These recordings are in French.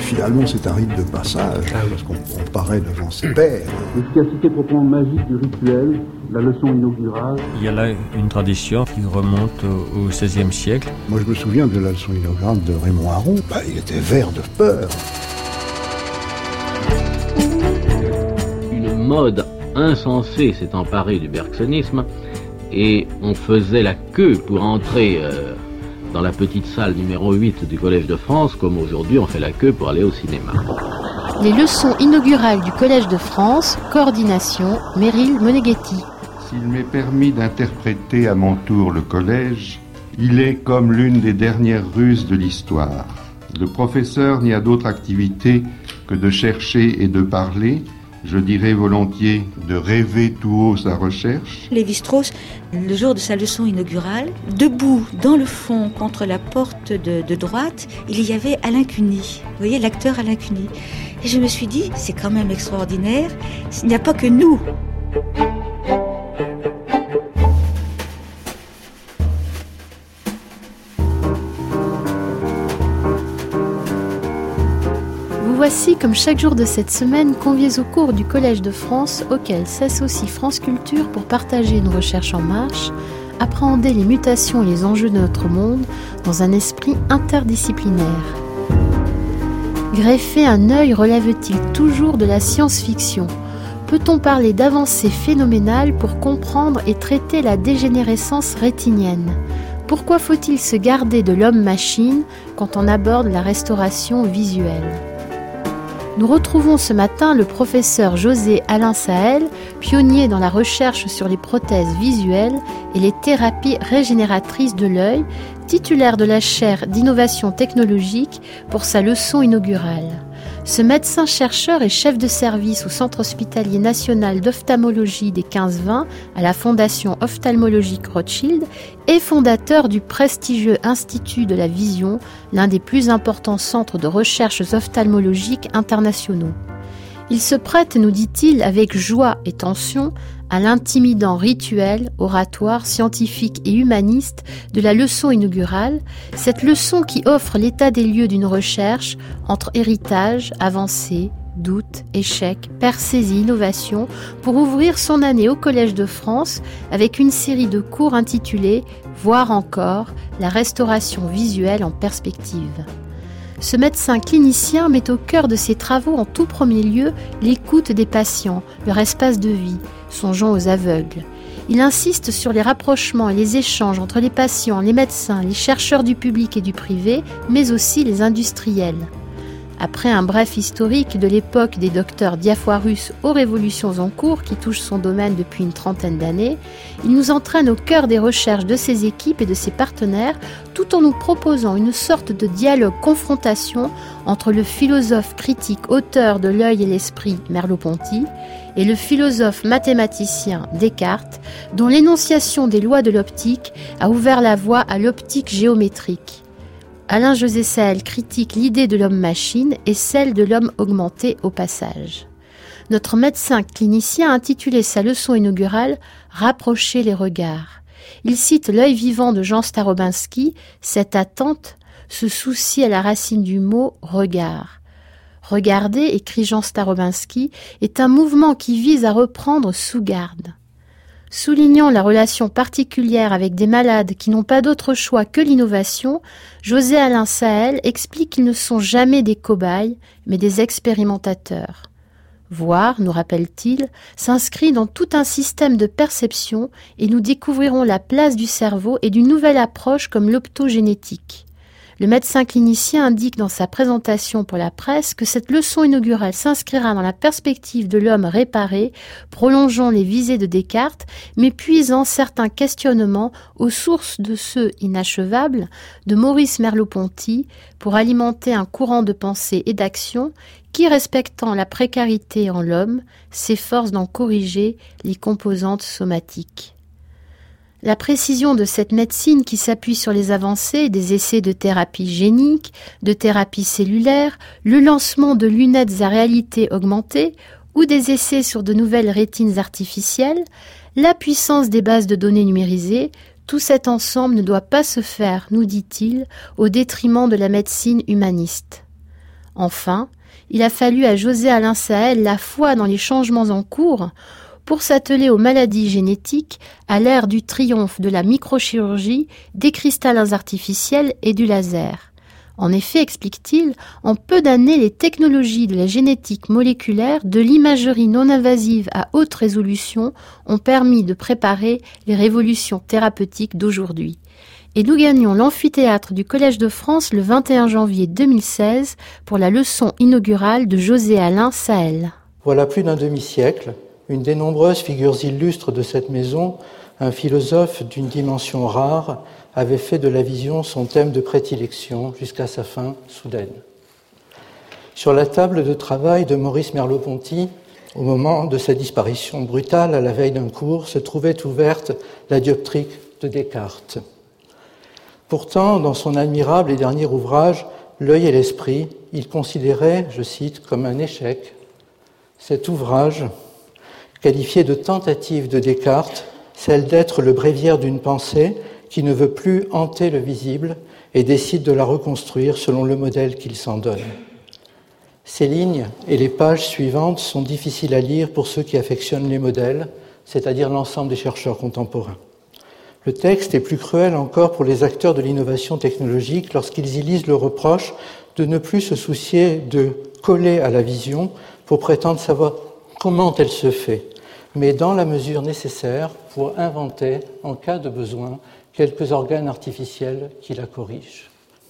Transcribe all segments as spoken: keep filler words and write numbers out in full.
finalement, c'est un rite de passage, parce qu'on on paraît devant ses pairs. L'efficacité proprement magique du rituel, la leçon inaugurale. Il y a là une tradition qui remonte au seizième siècle. Moi, je me souviens de la leçon inaugurale de Raymond Aron. Bah, il était vert de peur. Une mode insensée s'est emparée du bergsonisme et on faisait la queue pour entrer euh, dans la petite salle numéro huit du Collège de France, comme aujourd'hui on fait la queue pour aller au cinéma. Les leçons inaugurales du Collège de France, coordination, Meryl Moneghetti. S'il m'est permis d'interpréter à mon tour le collège, il est comme l'une des dernières ruses de l'histoire. Le professeur n'y a d'autre activité que de chercher et de parler, je dirais volontiers de rêver tout haut sa recherche. Lévi-Strauss, le jour de sa leçon inaugurale, debout dans le fond contre la porte de, de droite, il y avait Alain Cuny. Vous voyez, l'acteur Alain Cuny. Et je me suis dit, c'est quand même extraordinaire, il n'y a pas que nous. Voici, comme chaque jour de cette semaine, conviés au cours du Collège de France, auquel s'associe France Culture pour partager une recherche en marche, appréhender les mutations et les enjeux de notre monde dans un esprit interdisciplinaire. Greffer un œil relève-t-il toujours de la science-fiction ? Peut-on parler d'avancées phénoménales pour comprendre et traiter la dégénérescence rétinienne ? Pourquoi faut-il se garder de l'homme-machine quand on aborde la restauration visuelle ? Nous retrouvons ce matin le professeur José Alain Sahel, pionnier dans la recherche sur les prothèses visuelles et les thérapies régénératrices de l'œil, titulaire de la chaire d'innovation technologique pour sa leçon inaugurale. Ce médecin-chercheur est chef de service au Centre hospitalier national d'ophtalmologie des quinze vingt à la Fondation ophtalmologique Rothschild et fondateur du prestigieux Institut de la Vision, l'un des plus importants centres de recherche ophtalmologiques internationaux. Il se prête, nous dit-il, avec joie et tension, à l'intimidant rituel, oratoire, scientifique et humaniste de la leçon inaugurale, cette leçon qui offre l'état des lieux d'une recherche entre héritage, avancée, doute, échec, percées et innovation pour ouvrir son année au Collège de France avec une série de cours intitulés « Voir encore, la restauration visuelle en perspective ». Ce médecin clinicien met au cœur de ses travaux en tout premier lieu l'écoute des patients, leur espace de vie, songeons aux aveugles. Il insiste sur les rapprochements et les échanges entre les patients, les médecins, les chercheurs du public et du privé, mais aussi les industriels. Après un bref historique de l'époque des docteurs Diafoirus aux révolutions en cours qui touchent son domaine depuis une trentaine d'années, il nous entraîne au cœur des recherches de ses équipes et de ses partenaires tout en nous proposant une sorte de dialogue-confrontation entre le philosophe critique auteur de l'œil et l'esprit Merleau-Ponty et le philosophe mathématicien Descartes dont l'énonciation des lois de l'optique a ouvert la voie à l'optique géométrique. Alain José Sahel critique l'idée de l'homme-machine et celle de l'homme augmenté au passage. Notre médecin clinicien a intitulé sa leçon inaugurale « Rapprocher les regards ». Il cite l'œil vivant de Jean Starobinski, cette attente, ce souci à la racine du mot « regard ». Regarder, écrit Jean Starobinski, est un mouvement qui vise à reprendre sous garde. Soulignant la relation particulière avec des malades qui n'ont pas d'autre choix que l'innovation, José Alain Sahel explique qu'ils ne sont jamais des cobayes, mais des expérimentateurs. Voir, nous rappelle-t-il, s'inscrit dans tout un système de perception et nous découvrirons la place du cerveau et d'une nouvelle approche comme l'optogénétique. Le médecin clinicien indique dans sa présentation pour la presse que cette leçon inaugurale s'inscrira dans la perspective de l'homme réparé, prolongeant les visées de Descartes, mais puisant certains questionnements aux sources de ceux inachevables de Maurice Merleau-Ponty pour alimenter un courant de pensée et d'action qui, respectant la précarité en l'homme, s'efforce d'en corriger les composantes somatiques. La précision de cette médecine qui s'appuie sur les avancées des essais de thérapie génique, de thérapie cellulaire, le lancement de lunettes à réalité augmentée ou des essais sur de nouvelles rétines artificielles, la puissance des bases de données numérisées, tout cet ensemble ne doit pas se faire, nous dit-il, au détriment de la médecine humaniste. Enfin, il a fallu à José Alain Sahel la foi dans les changements en cours pour s'atteler aux maladies génétiques à l'ère du triomphe de la microchirurgie, des cristallins artificiels et du laser. En effet, explique-t-il, en peu d'années, les technologies de la génétique moléculaire, de l'imagerie non invasive à haute résolution ont permis de préparer les révolutions thérapeutiques d'aujourd'hui. Et nous gagnons l'amphithéâtre du Collège de France le vingt et un janvier deux mille seize pour la leçon inaugurale de José Alain Sahel. Voilà plus d'un demi-siècle, une des nombreuses figures illustres de cette maison, un philosophe d'une dimension rare, avait fait de la vision son thème de prédilection jusqu'à sa fin soudaine. Sur la table de travail de Maurice Merleau-Ponty, au moment de sa disparition brutale à la veille d'un cours, se trouvait ouverte la dioptrique de Descartes. Pourtant, dans son admirable et dernier ouvrage, L'œil et l'esprit, il considérait, je cite, comme un échec cet ouvrage, qualifié de tentative de Descartes, celle d'être le bréviaire d'une pensée qui ne veut plus hanter le visible et décide de la reconstruire selon le modèle qu'il s'en donne. Ces lignes et les pages suivantes sont difficiles à lire pour ceux qui affectionnent les modèles, c'est-à-dire l'ensemble des chercheurs contemporains. Le texte est plus cruel encore pour les acteurs de l'innovation technologique lorsqu'ils y lisent le reproche de ne plus se soucier de coller à la vision pour prétendre savoir comment elle se fait, mais dans la mesure nécessaire pour inventer, en cas de besoin, quelques organes artificiels qui la corrigent.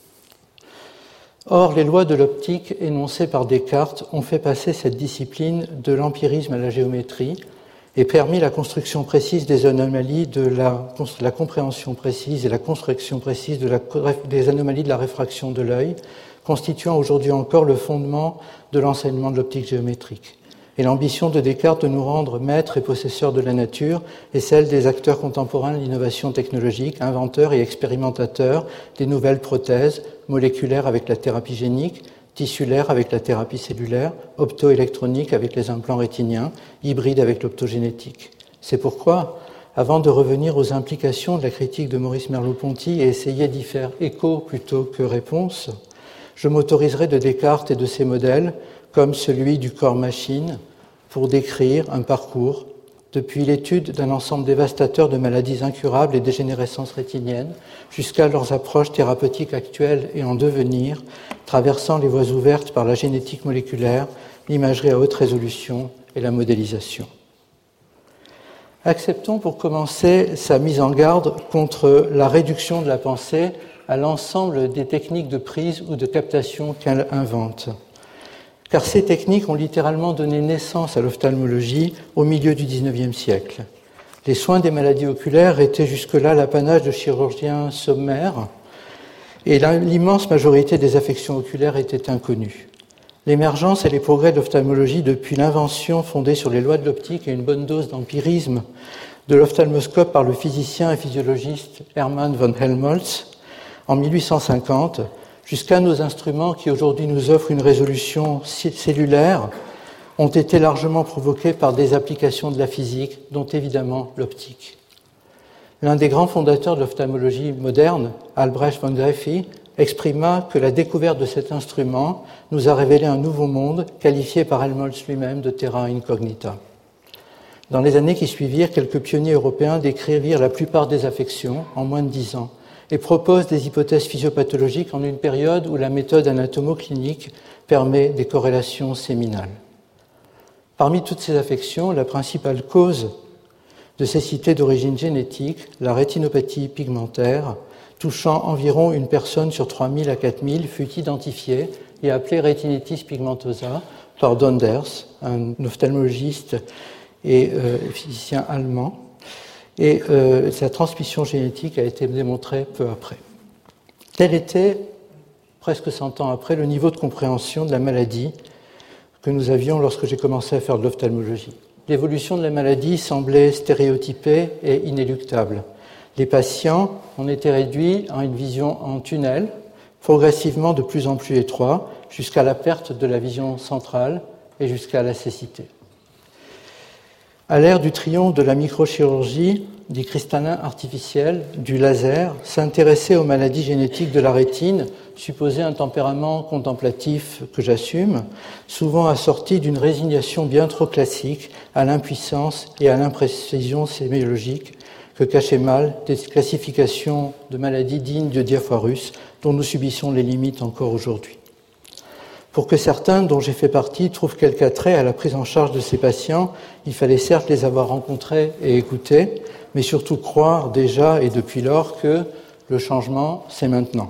Or, les lois de l'optique énoncées par Descartes ont fait passer cette discipline de l'empirisme à la géométrie et permis la construction précise des anomalies, de la, la compréhension précise et la construction précise de la, des anomalies de la réfraction de l'œil, constituant aujourd'hui encore le fondement de l'enseignement de l'optique géométrique. Et l'ambition de Descartes de nous rendre maîtres et possesseurs de la nature est celle des acteurs contemporains de l'innovation technologique, inventeurs et expérimentateurs des nouvelles prothèses moléculaires avec la thérapie génique, tissulaire avec la thérapie cellulaire, optoélectronique avec les implants rétiniens, hybride avec l'optogénétique. C'est pourquoi, avant de revenir aux implications de la critique de Maurice Merleau-Ponty et essayer d'y faire écho plutôt que réponse, je m'autoriserai de Descartes et de ses modèles, comme celui du corps-machine, pour décrire un parcours depuis l'étude d'un ensemble dévastateur de maladies incurables et dégénérescences rétiniennes jusqu'à leurs approches thérapeutiques actuelles et en devenir, traversant les voies ouvertes par la génétique moléculaire, l'imagerie à haute résolution et la modélisation. Acceptons pour commencer sa mise en garde contre la réduction de la pensée à l'ensemble des techniques de prise ou de captation qu'elle invente. Car ces techniques ont littéralement donné naissance à l'ophtalmologie au milieu du dix-neuvième siècle. Les soins des maladies oculaires étaient jusque-là l'apanage de chirurgiens sommaires et l'immense majorité des affections oculaires étaient inconnues. L'émergence et les progrès de l'ophtalmologie depuis l'invention fondée sur les lois de l'optique et une bonne dose d'empirisme de l'ophtalmoscope par le physicien et physiologiste Hermann von Helmholtz en mille huit cent cinquante, jusqu'à nos instruments qui aujourd'hui nous offrent une résolution cellulaire, ont été largement provoqués par des applications de la physique, dont évidemment l'optique. L'un des grands fondateurs de l'ophtalmologie moderne, Albrecht von Graefe, exprima que la découverte de cet instrument nous a révélé un nouveau monde, qualifié par Helmholtz lui-même de terra incognita. Dans les années qui suivirent, quelques pionniers européens décrivirent la plupart des affections en moins de dix ans, et propose des hypothèses physiopathologiques en une période où la méthode anatomoclinique permet des corrélations séminales. Parmi toutes ces affections, la principale cause de cécité d'origine génétique, la rétinopathie pigmentaire, touchant environ une personne sur trois mille à quatre mille, fut identifiée et appelée rétinitis pigmentosa par Donders, un ophtalmologiste et euh, physicien allemand. Et euh, sa transmission génétique a été démontrée peu après. Tel était, presque cent ans après, le niveau de compréhension de la maladie que nous avions lorsque j'ai commencé à faire de l'ophtalmologie. L'évolution de la maladie semblait stéréotypée et inéluctable. Les patients en étaient réduits à une vision en tunnel, progressivement de plus en plus étroit, jusqu'à la perte de la vision centrale et jusqu'à la cécité. À l'ère du triomphe de la microchirurgie, des cristallins artificiels, du laser, s'intéresser aux maladies génétiques de la rétine supposait un tempérament contemplatif que j'assume, souvent assorti d'une résignation bien trop classique à l'impuissance et à l'imprécision sémiologique que cachaient mal des classifications de maladies dignes de Diafoirus dont nous subissons les limites encore aujourd'hui. Pour que certains, dont j'ai fait partie, trouvent quelque attrait à la prise en charge de ces patients, il fallait certes les avoir rencontrés et écoutés, mais surtout croire déjà et depuis lors que le changement, c'est maintenant.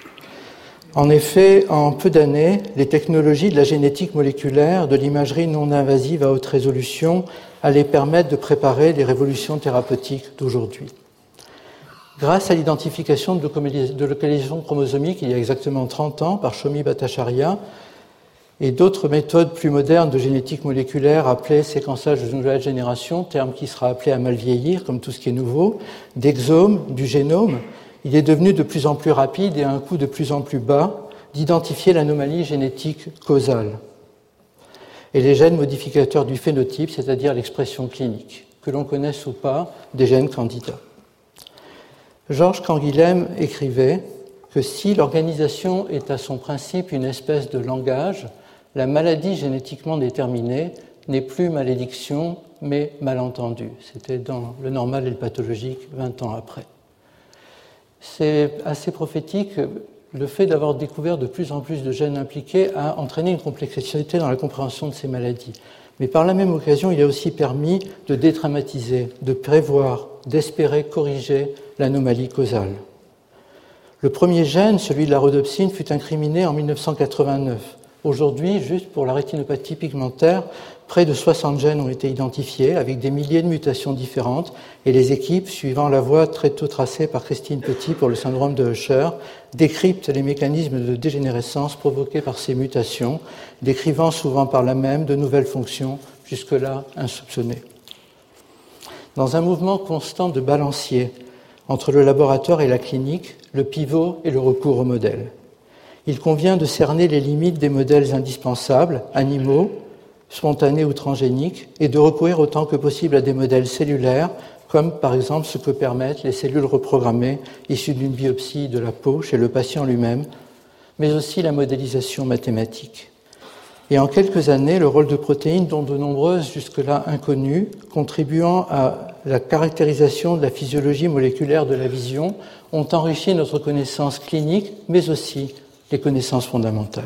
En effet, en peu d'années, les technologies de la génétique moléculaire, de l'imagerie non invasive à haute résolution allaient permettre de préparer les révolutions thérapeutiques d'aujourd'hui. Grâce à l'identification de localisation chromosomique il y a exactement trente ans par Shomi Bhattacharya et d'autres méthodes plus modernes de génétique moléculaire appelées séquençage de nouvelle génération, terme qui sera appelé à mal vieillir comme tout ce qui est nouveau, d'exome, du génome, il est devenu de plus en plus rapide et à un coût de plus en plus bas d'identifier l'anomalie génétique causale et les gènes modificateurs du phénotype, c'est-à-dire l'expression clinique, que l'on connaisse ou pas des gènes candidats. Georges Canguilhem écrivait que si l'organisation est à son principe une espèce de langage, la maladie génétiquement déterminée n'est plus malédiction, mais malentendu. C'était dans Le normal et le pathologique, vingt ans après. C'est assez prophétique. Le fait d'avoir découvert de plus en plus de gènes impliqués a entraîné une complexité dans la compréhension de ces maladies. Mais par la même occasion, il a aussi permis de dédramatiser, de prévoir, d'espérer corriger l'anomalie causale. Le premier gène, celui de la rhodopsine, fut incriminé en mille neuf cent quatre-vingt-neuf. Aujourd'hui, juste pour la rétinopathie pigmentaire, près de soixante gènes ont été identifiés avec des milliers de mutations différentes et les équipes, suivant la voie très tôt tracée par Christine Petit pour le syndrome de Usher, décryptent les mécanismes de dégénérescence provoqués par ces mutations, décrivant souvent par là même de nouvelles fonctions jusque-là insoupçonnées. Dans un mouvement constant de balancier entre le laboratoire et la clinique, le pivot et le recours aux modèles. Il convient de cerner les limites des modèles indispensables, animaux, spontanés ou transgéniques, et de recourir autant que possible à des modèles cellulaires, comme par exemple ce que permettent les cellules reprogrammées issues d'une biopsie de la peau chez le patient lui-même, mais aussi la modélisation mathématique. Et en quelques années, le rôle de protéines, dont de nombreuses jusque-là inconnues, contribuant à la caractérisation de la physiologie moléculaire de la vision, ont enrichi notre connaissance clinique, mais aussi les connaissances fondamentales.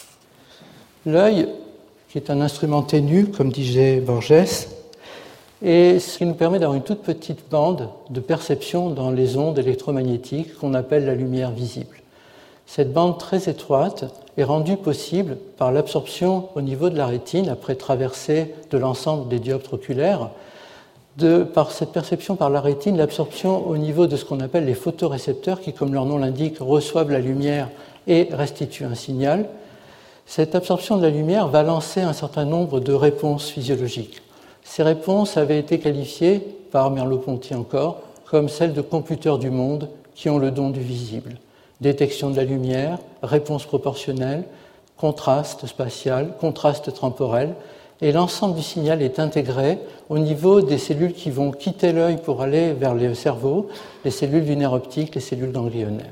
L'œil, qui est un instrument ténu, comme disait Borges, et ce qui nous permet d'avoir une toute petite bande de perception dans les ondes électromagnétiques qu'on appelle la lumière visible. Cette bande très étroite est rendue possible par l'absorption au niveau de la rétine, après traversée de l'ensemble des dioptres oculaires, de, par cette perception par la rétine, l'absorption au niveau de ce qu'on appelle les photorécepteurs qui, comme leur nom l'indique, reçoivent la lumière et restituent un signal. Cette absorption de la lumière va lancer un certain nombre de réponses physiologiques. Ces réponses avaient été qualifiées, par Merleau-Ponty encore, comme celles de computeurs du monde qui ont le don du visible. Détection de la lumière, réponse proportionnelle, contraste spatial, contraste temporel, et l'ensemble du signal est intégré au niveau des cellules qui vont quitter l'œil pour aller vers le cerveau, les cellules du nerf optique, les cellules ganglionnaires.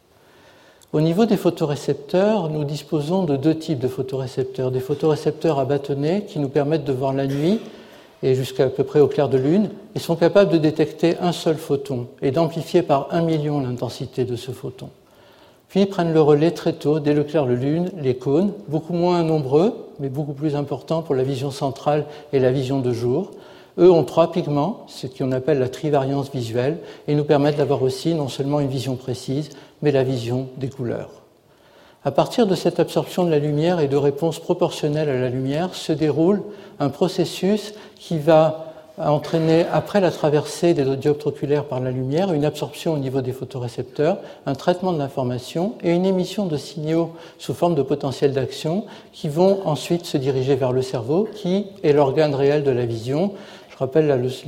Au niveau des photorécepteurs, nous disposons de deux types de photorécepteurs. Des photorécepteurs à bâtonnets qui nous permettent de voir la nuit et jusqu'à à peu près au clair de lune, et sont capables de détecter un seul photon et d'amplifier par un million l'intensité de ce photon. Puis prennent le relais très tôt, dès le clair de lune, les cônes, beaucoup moins nombreux, mais beaucoup plus importants pour la vision centrale et la vision de jour. Eux ont trois pigments, ce qu'on appelle la trivariance visuelle, et nous permettent d'avoir aussi non seulement une vision précise, mais la vision des couleurs. À partir de cette absorption de la lumière et de réponses proportionnelles à la lumière, se déroule un processus qui va entraîner, après la traversée des dioptres oculaires par la lumière, une absorption au niveau des photorécepteurs, un traitement de l'information et une émission de signaux sous forme de potentiel d'action qui vont ensuite se diriger vers le cerveau, qui est l'organe réel de la vision. Je rappelle là, le, le, le, le cours de Guy Orban ici, le cerveau, organe de la vision.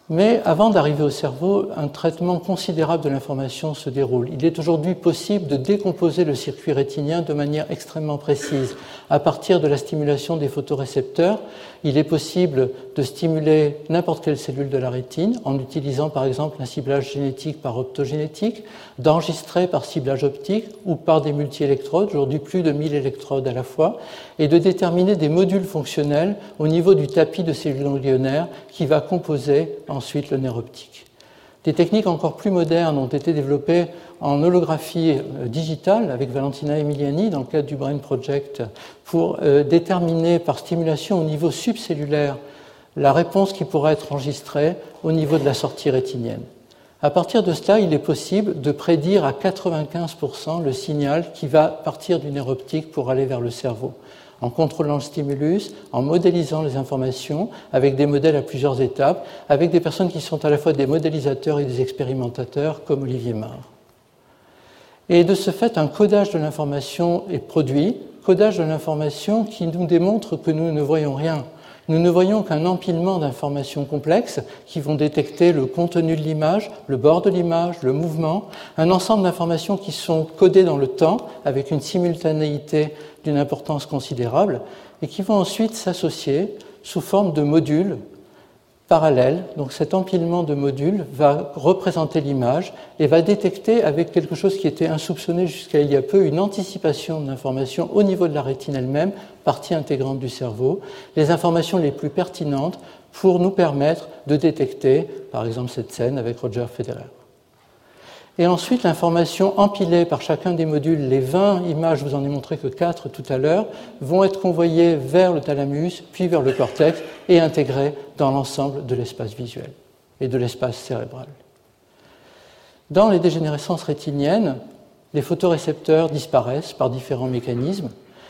Mais avant d'arriver au cerveau, un traitement considérable de l'information se déroule. Il est aujourd'hui possible de décomposer le circuit rétinien de manière extrêmement précise. À partir de la stimulation des photorécepteurs, il est possible de stimuler n'importe quelle cellule de la rétine en utilisant par exemple un ciblage génétique par optogénétique, d'enregistrer par ciblage optique ou par des multi-électrodes, aujourd'hui plus de mille électrodes à la fois, et de déterminer des modules fonctionnels au niveau du tapis de cellules ganglionnaires qui va composer ensuite le nerf optique. Des techniques encore plus modernes ont été développées en holographie digitale avec Valentina Emiliani dans le cadre du Brain Project pour euh, déterminer par stimulation au niveau subcellulaire la réponse qui pourra être enregistrée au niveau de la sortie rétinienne. À partir de cela, il est possible de prédire à quatre-vingt-quinze pour cent le signal qui va partir du nerf optique pour aller vers le cerveau, en contrôlant le stimulus, en modélisant les informations avec des modèles à plusieurs étapes, avec des personnes qui sont à la fois des modélisateurs et des expérimentateurs comme Olivier Marre. Et de ce fait, un codage de l'information est produit, codage de l'information qui nous démontre que nous ne voyons rien. Nous ne voyons qu'un empilement d'informations complexes qui vont détecter le contenu de l'image, le bord de l'image, le mouvement, un ensemble d'informations qui sont codées dans le temps avec une simultanéité d'une importance considérable et qui vont ensuite s'associer sous forme de modules parallèles. Donc cet empilement de modules va représenter l'image et va détecter avec quelque chose qui était insoupçonné jusqu'à il y a peu une anticipation de l'information au niveau de la rétine elle-même, partie intégrante du cerveau, les informations les plus pertinentes pour nous permettre de détecter, par exemple cette scène avec Roger Federer. Et ensuite, l'information empilée par chacun des modules, les vingt images, je vous en ai montré que quatre tout à l'heure, vont être convoyées vers le thalamus, puis vers le cortex, et intégrées dans l'ensemble de l'espace visuel et de l'espace cérébral. Dans les dégénérescences rétiniennes, les photorécepteurs disparaissent par différents mécanismes,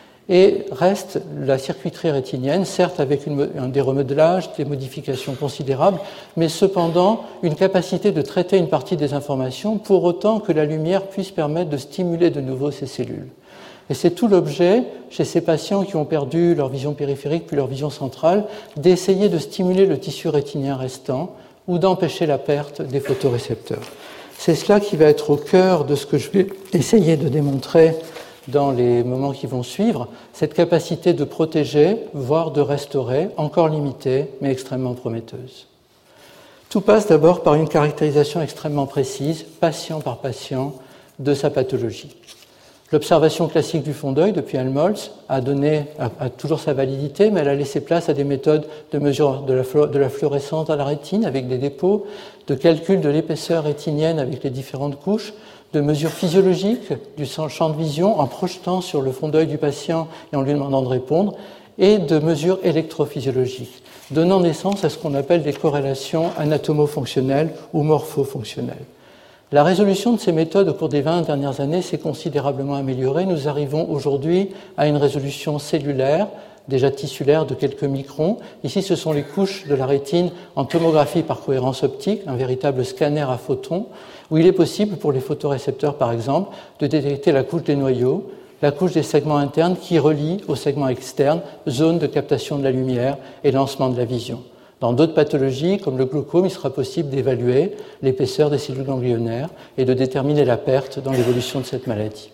et reste la circuiterie rétinienne, certes avec une, un, des remodelages, des modifications considérables, mais cependant une capacité de traiter une partie des informations pour autant que la lumière puisse permettre de stimuler de nouveau ces cellules. Et c'est tout l'objet, chez ces patients qui ont perdu leur vision périphérique puis leur vision centrale, d'essayer de stimuler le tissu rétinien restant ou d'empêcher la perte des photorécepteurs. C'est cela qui va être au cœur de ce que je vais essayer de démontrer dans les moments qui vont suivre, cette capacité de protéger, voire de restaurer, encore limitée, mais extrêmement prometteuse. Tout passe d'abord par une caractérisation extrêmement précise, patient par patient, de sa pathologie. L'observation classique du fond d'œil depuis Helmholtz a, donné, a, a toujours sa validité, mais elle a laissé place à des méthodes de mesure de la, de la fluorescence à la rétine avec des dépôts, de calcul de l'épaisseur rétinienne avec les différentes couches, de mesures physiologiques du champ de vision en projetant sur le fond d'œil du patient et en lui demandant de répondre, et de mesures électrophysiologiques, donnant naissance à ce qu'on appelle des corrélations anatomo-fonctionnelles ou morpho-fonctionnelles. La résolution de ces méthodes au cours des vingt dernières années s'est considérablement améliorée. Nous arrivons aujourd'hui à une résolution cellulaire, déjà tissulaire de quelques microns. Ici, ce sont les couches de la rétine en tomographie par cohérence optique, un véritable scanner à photons, où il est possible pour les photorécepteurs, par exemple, de détecter la couche des noyaux, la couche des segments internes qui relie aux segments externes, zone de captation de la lumière et lancement de la vision. Dans d'autres pathologies, comme le glaucome, il sera possible d'évaluer l'épaisseur des cellules ganglionnaires et de déterminer la perte dans l'évolution de cette maladie.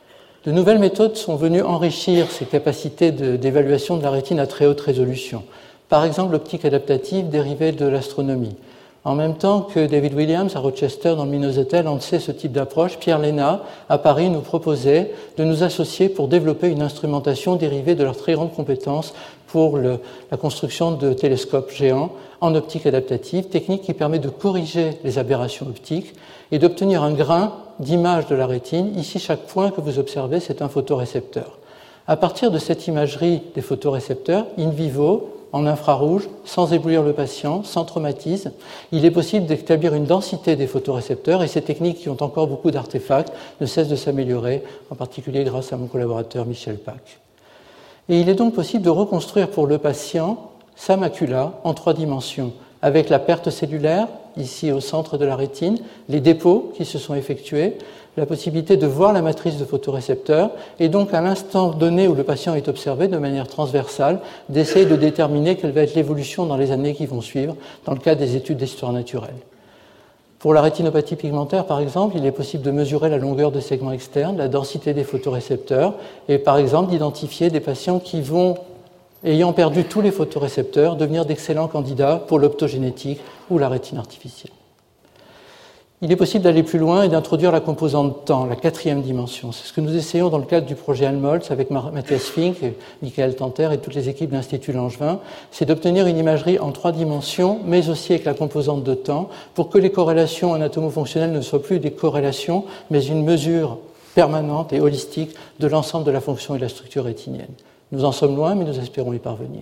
De nouvelles méthodes sont venues enrichir ces capacités de, d'évaluation de la rétine à très haute résolution. Par exemple, l'optique adaptative dérivée de l'astronomie. En même temps que David Williams à Rochester dans le Minnesota lançait ce type d'approche, Pierre Léna à Paris nous proposait de nous associer pour développer une instrumentation dérivée de leurs très grandes compétences pour le, la construction de télescopes géants en optique adaptative, technique qui permet de corriger les aberrations optiques et d'obtenir un grain d'image de la rétine. Ici, chaque point que vous observez, c'est un photorécepteur. À partir de cette imagerie des photorécepteurs, in vivo, en infrarouge, sans éblouir le patient, sans traumatisme, il est possible d'établir une densité des photorécepteurs et ces techniques qui ont encore beaucoup d'artefacts ne cessent de s'améliorer, en particulier grâce à mon collaborateur Michel Pack. Et il est donc possible de reconstruire pour le patient sa macula en trois dimensions, avec la perte cellulaire, ici au centre de la rétine, les dépôts qui se sont effectués, la possibilité de voir la matrice de photorécepteurs et donc à l'instant donné où le patient est observé de manière transversale, d'essayer de déterminer quelle va être l'évolution dans les années qui vont suivre dans le cadre des études d'histoire naturelle. Pour la rétinopathie pigmentaire, par exemple, il est possible de mesurer la longueur de segments externes, la densité des photorécepteurs et par exemple d'identifier des patients qui vont, ayant perdu tous les photorécepteurs, devenir d'excellents candidats pour l'optogénétique ou la rétine artificielle. Il est possible d'aller plus loin et d'introduire la composante temps, la quatrième dimension. C'est ce que nous essayons dans le cadre du projet Helmholtz avec Matthias Fink, et Michael Tanter et toutes les équipes de l'Institut Langevin, c'est d'obtenir une imagerie en trois dimensions, mais aussi avec la composante de temps, pour que les corrélations anatomo-fonctionnelles ne soient plus des corrélations, mais une mesure permanente et holistique de l'ensemble de la fonction et de la structure rétinienne. Nous en sommes loin, mais nous espérons y parvenir.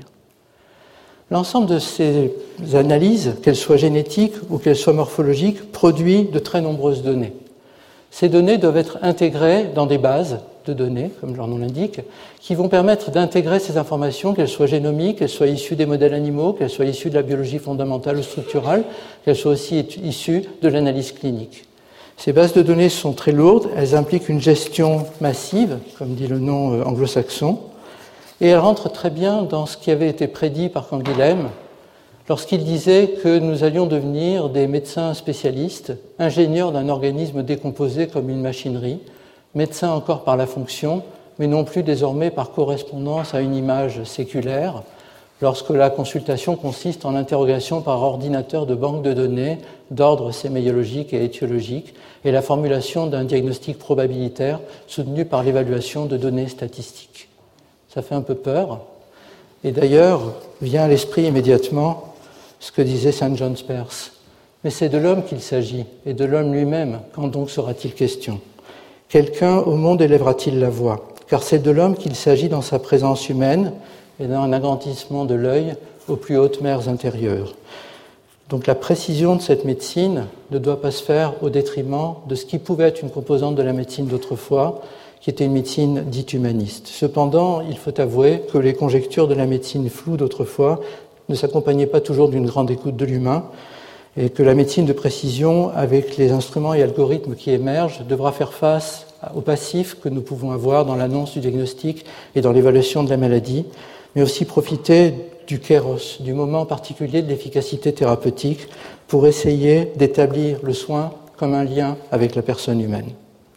L'ensemble de ces analyses, qu'elles soient génétiques ou qu'elles soient morphologiques, produit de très nombreuses données. Ces données doivent être intégrées dans des bases de données, comme leur nom l'indique, qui vont permettre d'intégrer ces informations, qu'elles soient génomiques, qu'elles soient issues des modèles animaux, qu'elles soient issues de la biologie fondamentale ou structurale, qu'elles soient aussi issues de l'analyse clinique. Ces bases de données sont très lourdes, elles impliquent une gestion massive, comme dit le nom anglo-saxon, et elle rentre très bien dans ce qui avait été prédit par Canguilhem lorsqu'il disait que nous allions devenir des médecins spécialistes, ingénieurs d'un organisme décomposé comme une machinerie, médecins encore par la fonction, mais non plus désormais par correspondance à une image séculaire, lorsque la consultation consiste en l'interrogation par ordinateur de banques de données d'ordre séméologique et étiologique et la formulation d'un diagnostic probabilitaire soutenu par l'évaluation de données statistiques. Ça fait un peu peur. Et d'ailleurs, vient à l'esprit immédiatement ce que disait Saint John Peirce. Mais c'est de l'homme qu'il s'agit, et de l'homme lui-même. Quand donc sera-t-il question ? Quelqu'un au monde élèvera-t-il la voix ? Car c'est de l'homme qu'il s'agit dans sa présence humaine et dans un agrandissement de l'œil aux plus hautes mers intérieures. Donc la précision de cette médecine ne doit pas se faire au détriment de ce qui pouvait être une composante de la médecine d'autrefois, qui était une médecine dite humaniste. Cependant, il faut avouer que les conjectures de la médecine floue d'autrefois ne s'accompagnaient pas toujours d'une grande écoute de l'humain, et que la médecine de précision, avec les instruments et algorithmes qui émergent, devra faire face au passif que nous pouvons avoir dans l'annonce du diagnostic et dans l'évaluation de la maladie, mais aussi profiter du kéros, du moment particulier de l'efficacité thérapeutique, pour essayer d'établir le soin comme un lien avec la personne humaine.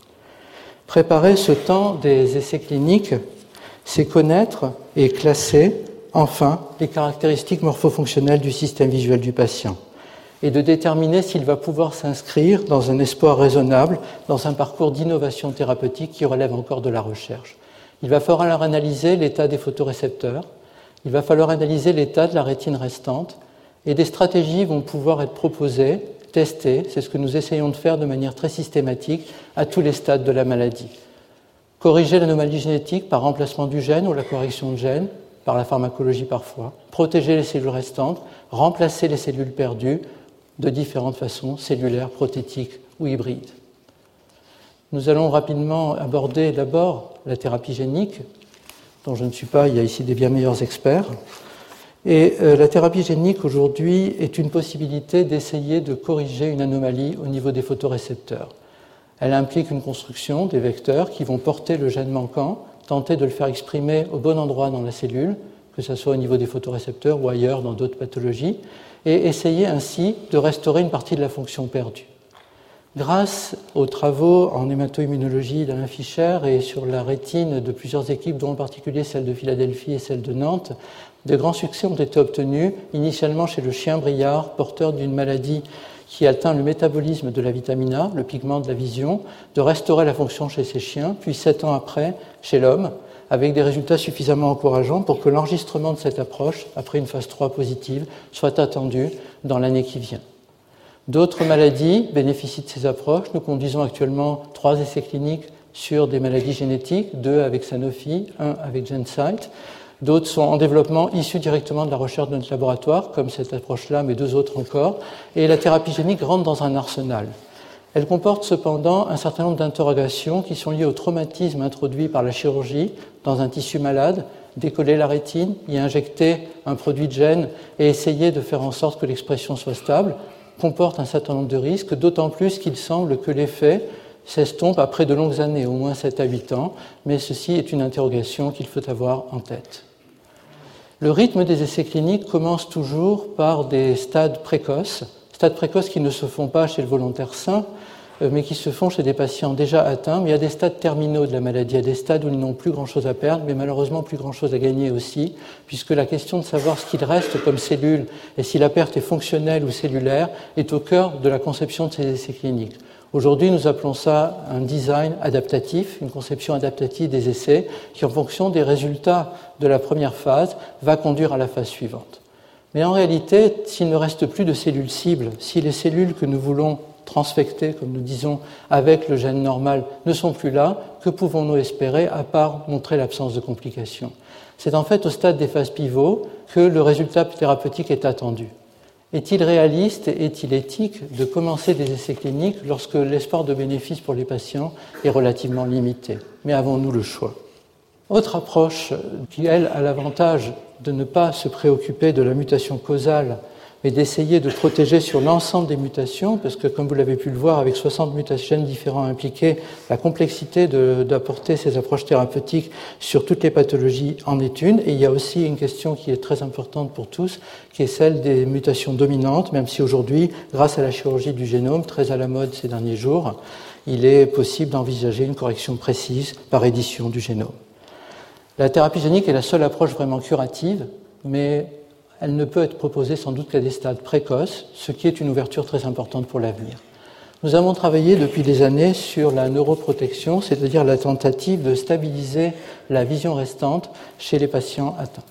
Préparer ce temps des essais cliniques, c'est connaître et classer, enfin, les caractéristiques morphofonctionnelles du système visuel du patient et de déterminer s'il va pouvoir s'inscrire dans un espoir raisonnable, dans un parcours d'innovation thérapeutique qui relève encore de la recherche. Il va falloir analyser l'état des photorécepteurs, il va falloir analyser l'état de la rétine restante et des stratégies vont pouvoir être proposées, tester, c'est ce que nous essayons de faire de manière très systématique à tous les stades de la maladie. Corriger l'anomalie génétique par remplacement du gène ou la correction de gène, par la pharmacologie parfois, protéger les cellules restantes, remplacer les cellules perdues de différentes façons, cellulaires, prothétiques ou hybrides. Nous allons rapidement aborder d'abord la thérapie génique, dont je ne suis pas, il y a ici des bien meilleurs experts. Et euh, la thérapie génique aujourd'hui est une possibilité d'essayer de corriger une anomalie au niveau des photorécepteurs. Elle implique une construction des vecteurs qui vont porter le gène manquant, tenter de le faire exprimer au bon endroit dans la cellule, que ce soit au niveau des photorécepteurs ou ailleurs dans d'autres pathologies, et essayer ainsi de restaurer une partie de la fonction perdue. Grâce aux travaux en hémato-immunologie d'Alain Fischer et sur la rétine de plusieurs équipes, dont en particulier celle de Philadelphie et celle de Nantes, de grands succès ont été obtenus, initialement chez le chien briard, porteur d'une maladie qui atteint le métabolisme de la vitamine A, le pigment de la vision, de restaurer la fonction chez ces chiens, puis sept ans après, chez l'homme, avec des résultats suffisamment encourageants pour que l'enregistrement de cette approche, après une phase trois positive, soit attendu dans l'année qui vient. D'autres maladies bénéficient de ces approches. Nous conduisons actuellement trois essais cliniques sur des maladies génétiques, deux avec Sanofi, un avec GenSight. D'autres sont en développement issus directement de la recherche de notre laboratoire, comme cette approche-là, mais deux autres encore. Et la thérapie génique rentre dans un arsenal. Elle comporte cependant un certain nombre d'interrogations qui sont liées au traumatisme introduit par la chirurgie dans un tissu malade, décoller la rétine, y injecter un produit de gène et essayer de faire en sorte que l'expression soit stable, comporte un certain nombre de risques, d'autant plus qu'il semble que l'effet s'estompe après de longues années, au moins sept à huit ans, mais ceci est une interrogation qu'il faut avoir en tête. Le rythme des essais cliniques commence toujours par des stades précoces, stades précoces qui ne se font pas chez le volontaire sain, mais qui se font chez des patients déjà atteints. Mais il y a des stades terminaux de la maladie, il y a des stades où ils n'ont plus grand-chose à perdre, mais malheureusement plus grand-chose à gagner aussi, puisque la question de savoir ce qu'il reste comme cellule et si la perte est fonctionnelle ou cellulaire est au cœur de la conception de ces essais cliniques. Aujourd'hui, nous appelons ça un design adaptatif, une conception adaptative des essais qui, en fonction des résultats de la première phase, va conduire à la phase suivante. Mais en réalité, s'il ne reste plus de cellules cibles, si les cellules que nous voulons transfecter, comme nous disons, avec le gène normal ne sont plus là, que pouvons-nous espérer à part montrer l'absence de complications? C'est en fait au stade des phases pivots que le résultat thérapeutique est attendu. Est-il réaliste et est-il éthique de commencer des essais cliniques lorsque l'espoir de bénéfice pour les patients est relativement limité? Mais avons-nous le choix? Autre approche qui, elle, a l'avantage de ne pas se préoccuper de la mutation causale, mais d'essayer de protéger sur l'ensemble des mutations, parce que, comme vous l'avez pu le voir, avec soixante mutagènes différents impliqués, la complexité de, d'apporter ces approches thérapeutiques sur toutes les pathologies en est une. Et il y a aussi une question qui est très importante pour tous, qui est celle des mutations dominantes, même si aujourd'hui, grâce à la chirurgie du génome, très à la mode ces derniers jours, il est possible d'envisager une correction précise par édition du génome. La thérapie génique est la seule approche vraiment curative, mais elle ne peut être proposée sans doute qu'à des stades précoces, ce qui est une ouverture très importante pour l'avenir. Nous avons travaillé depuis des années sur la neuroprotection, c'est-à-dire la tentative de stabiliser la vision restante chez les patients atteints.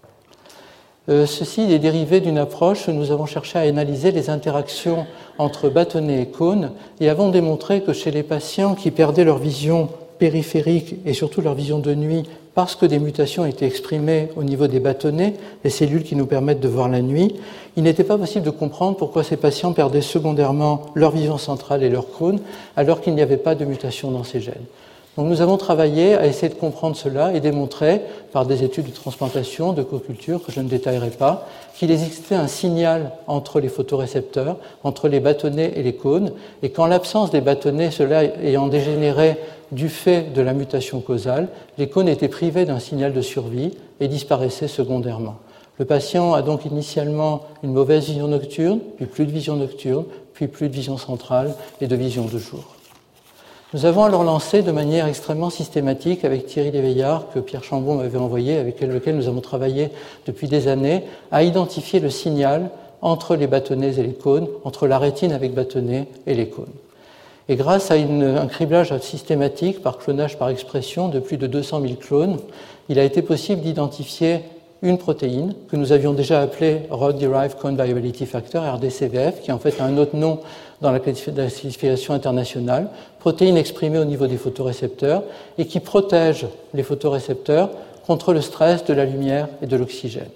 Euh, ceci est dérivé d'une approche où nous avons cherché à analyser les interactions entre bâtonnets et cônes et avons démontré que chez les patients qui perdaient leur vision périphérique et surtout leur vision de nuit parce que des mutations étaient exprimées au niveau des bâtonnets, les cellules qui nous permettent de voir la nuit, il n'était pas possible de comprendre pourquoi ces patients perdaient secondairement leur vision centrale et leur cône alors qu'il n'y avait pas de mutation dans ces gènes. Donc nous avons travaillé à essayer de comprendre cela et démontrer par des études de transplantation, de co-culture, que je ne détaillerai pas, qu'il existait un signal entre les photorécepteurs, entre les bâtonnets et les cônes, et qu'en l'absence des bâtonnets, cela ayant dégénéré du fait de la mutation causale, les cônes étaient privés d'un signal de survie et disparaissaient secondairement. Le patient a donc initialement une mauvaise vision nocturne, puis plus de vision nocturne, puis plus de vision centrale et de vision de jour. Nous avons alors lancé de manière extrêmement systématique avec Thierry Léveillard, que Pierre Chambon m'avait envoyé, avec lequel nous avons travaillé depuis des années, à identifier le signal entre les bâtonnets et les cônes, entre la rétine avec bâtonnets et les cônes. Et grâce à une, un criblage systématique par clonage par expression de plus de deux cent mille clones, il a été possible d'identifier une protéine que nous avions déjà appelée Rod Derived Cone Viability Factor, R D C V F, qui en fait a un autre nom dans la classification internationale, protéine exprimée au niveau des photorécepteurs et qui protège les photorécepteurs contre le stress de la lumière et de l'oxygène.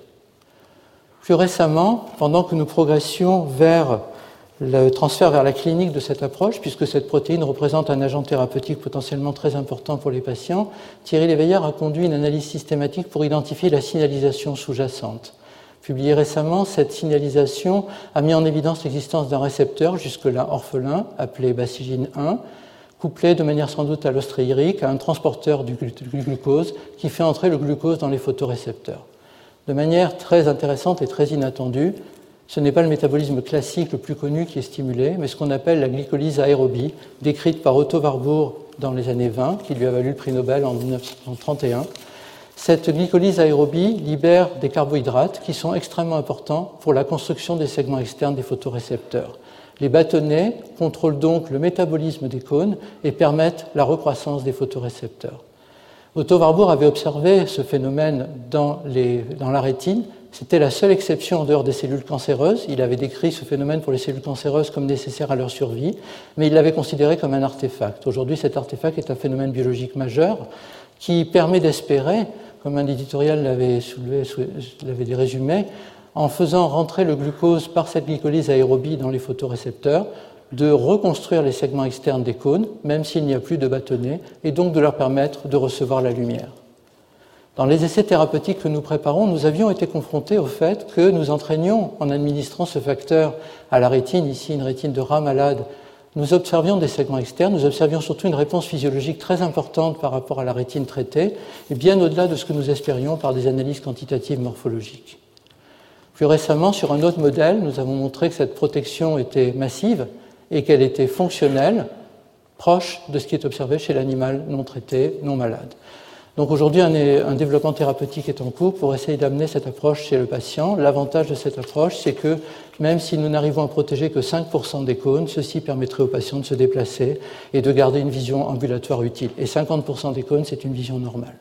Plus récemment, pendant que nous progressions vers le transfert vers la clinique de cette approche, puisque cette protéine représente un agent thérapeutique potentiellement très important pour les patients, Thierry Léveillard a conduit une analyse systématique pour identifier la signalisation sous-jacente. Publiée récemment, cette signalisation a mis en évidence l'existence d'un récepteur, jusque-là orphelin, appelé bacigine un, couplé de manière sans doute allostérique à un transporteur du glucose qui fait entrer le glucose dans les photorécepteurs. De manière très intéressante et très inattendue, ce n'est pas le métabolisme classique le plus connu qui est stimulé, mais ce qu'on appelle la glycolyse aérobie, décrite par Otto Warburg dans les années vingt, qui lui a valu le prix Nobel en dix-neuf cent trente et un. Cette glycolyse aérobie libère des carbohydrates qui sont extrêmement importants pour la construction des segments externes des photorécepteurs. Les bâtonnets contrôlent donc le métabolisme des cônes et permettent la recroissance des photorécepteurs. Otto Warburg avait observé ce phénomène dans, les, dans la rétine. C'était la seule exception en dehors des cellules cancéreuses. Il avait décrit ce phénomène pour les cellules cancéreuses comme nécessaire à leur survie, mais il l'avait considéré comme un artefact. Aujourd'hui, cet artefact est un phénomène biologique majeur qui permet d'espérer, comme un éditorial l'avait soulevé, l'avait résumé, en faisant rentrer le glucose par cette glycolyse aérobie dans les photorécepteurs, de reconstruire les segments externes des cônes, même s'il n'y a plus de bâtonnets, et donc de leur permettre de recevoir la lumière. Dans les essais thérapeutiques que nous préparons, nous avions été confrontés au fait que nous entraînions, en administrant ce facteur à la rétine, ici une rétine de rat malade, nous observions des segments externes, nous observions surtout une réponse physiologique très importante par rapport à la rétine traitée, et bien au-delà de ce que nous espérions par des analyses quantitatives morphologiques. Plus récemment, sur un autre modèle, nous avons montré que cette protection était massive et qu'elle était fonctionnelle, proche de ce qui est observé chez l'animal non traité, non malade. Donc aujourd'hui, un, un développement thérapeutique est en cours pour essayer d'amener cette approche chez le patient. L'avantage de cette approche, c'est que même si nous n'arrivons à protéger que cinq pour cent des cônes, ceci permettrait aux patients de se déplacer et de garder une vision ambulatoire utile. Et cinquante pour cent des cônes, c'est une vision normale.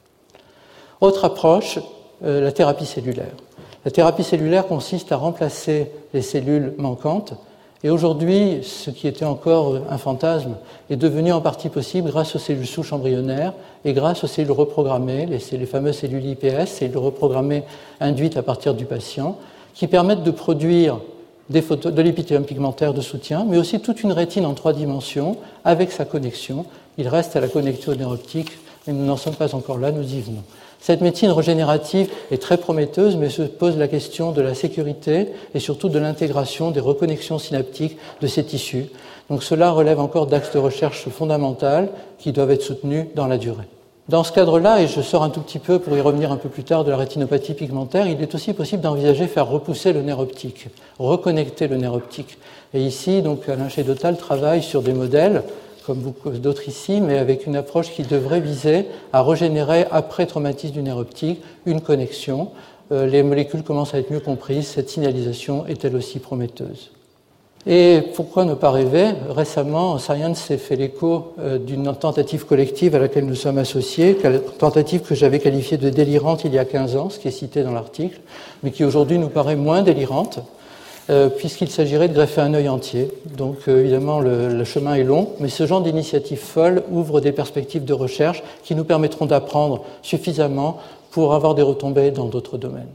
Autre approche, euh, la thérapie cellulaire. La thérapie cellulaire consiste à remplacer les cellules manquantes. Et aujourd'hui, ce qui était encore un fantasme est devenu en partie possible grâce aux cellules souches embryonnaires et grâce aux cellules reprogrammées, les, les fameuses cellules I P S, cellules reprogrammées induites à partir du patient, qui permettent de produire des photos, de l'épithélium pigmentaire de soutien, mais aussi toute une rétine en trois dimensions avec sa connexion. Il reste à la connecter au nerf optique, mais nous n'en sommes pas encore là, nous y venons. Cette médecine régénérative est très prometteuse, mais se pose la question de la sécurité et surtout de l'intégration des reconnexions synaptiques de ces tissus. Donc cela relève encore d'axes de recherche fondamentaux qui doivent être soutenus dans la durée. Dans ce cadre-là, et je sors un tout petit peu pour y revenir un peu plus tard de la rétinopathie pigmentaire, il est aussi possible d'envisager faire repousser le nerf optique, reconnecter le nerf optique. Et ici, donc, Alain Chédotal travaille sur des modèles comme beaucoup d'autres ici, mais avec une approche qui devrait viser à régénérer, après traumatisme du nerf optique, une connexion. Euh, les molécules commencent à être mieux comprises, cette signalisation est elle aussi prometteuse. Et pourquoi ne pas rêver ? Récemment, Science s'est fait l'écho euh, d'une tentative collective à laquelle nous sommes associés, tentative que j'avais qualifiée de délirante il y a quinze ans, ce qui est cité dans l'article, mais qui aujourd'hui nous paraît moins délirante, Euh, puisqu'il s'agirait de greffer un œil entier. Donc euh, évidemment, le, le chemin est long, mais ce genre d'initiative folle ouvre des perspectives de recherche qui nous permettront d'apprendre suffisamment pour avoir des retombées dans d'autres domaines.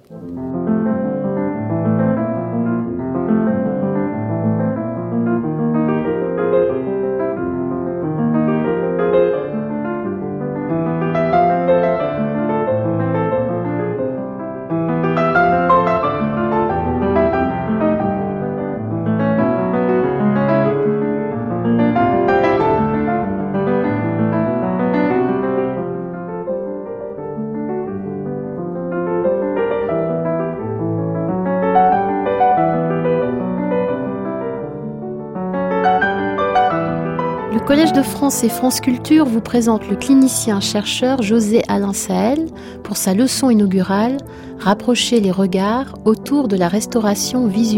Le Collège de France et France Culture vous présente le clinicien-chercheur José Alain Sahel pour sa leçon inaugurale « Rapprocher les regards autour de la restauration visuelle ».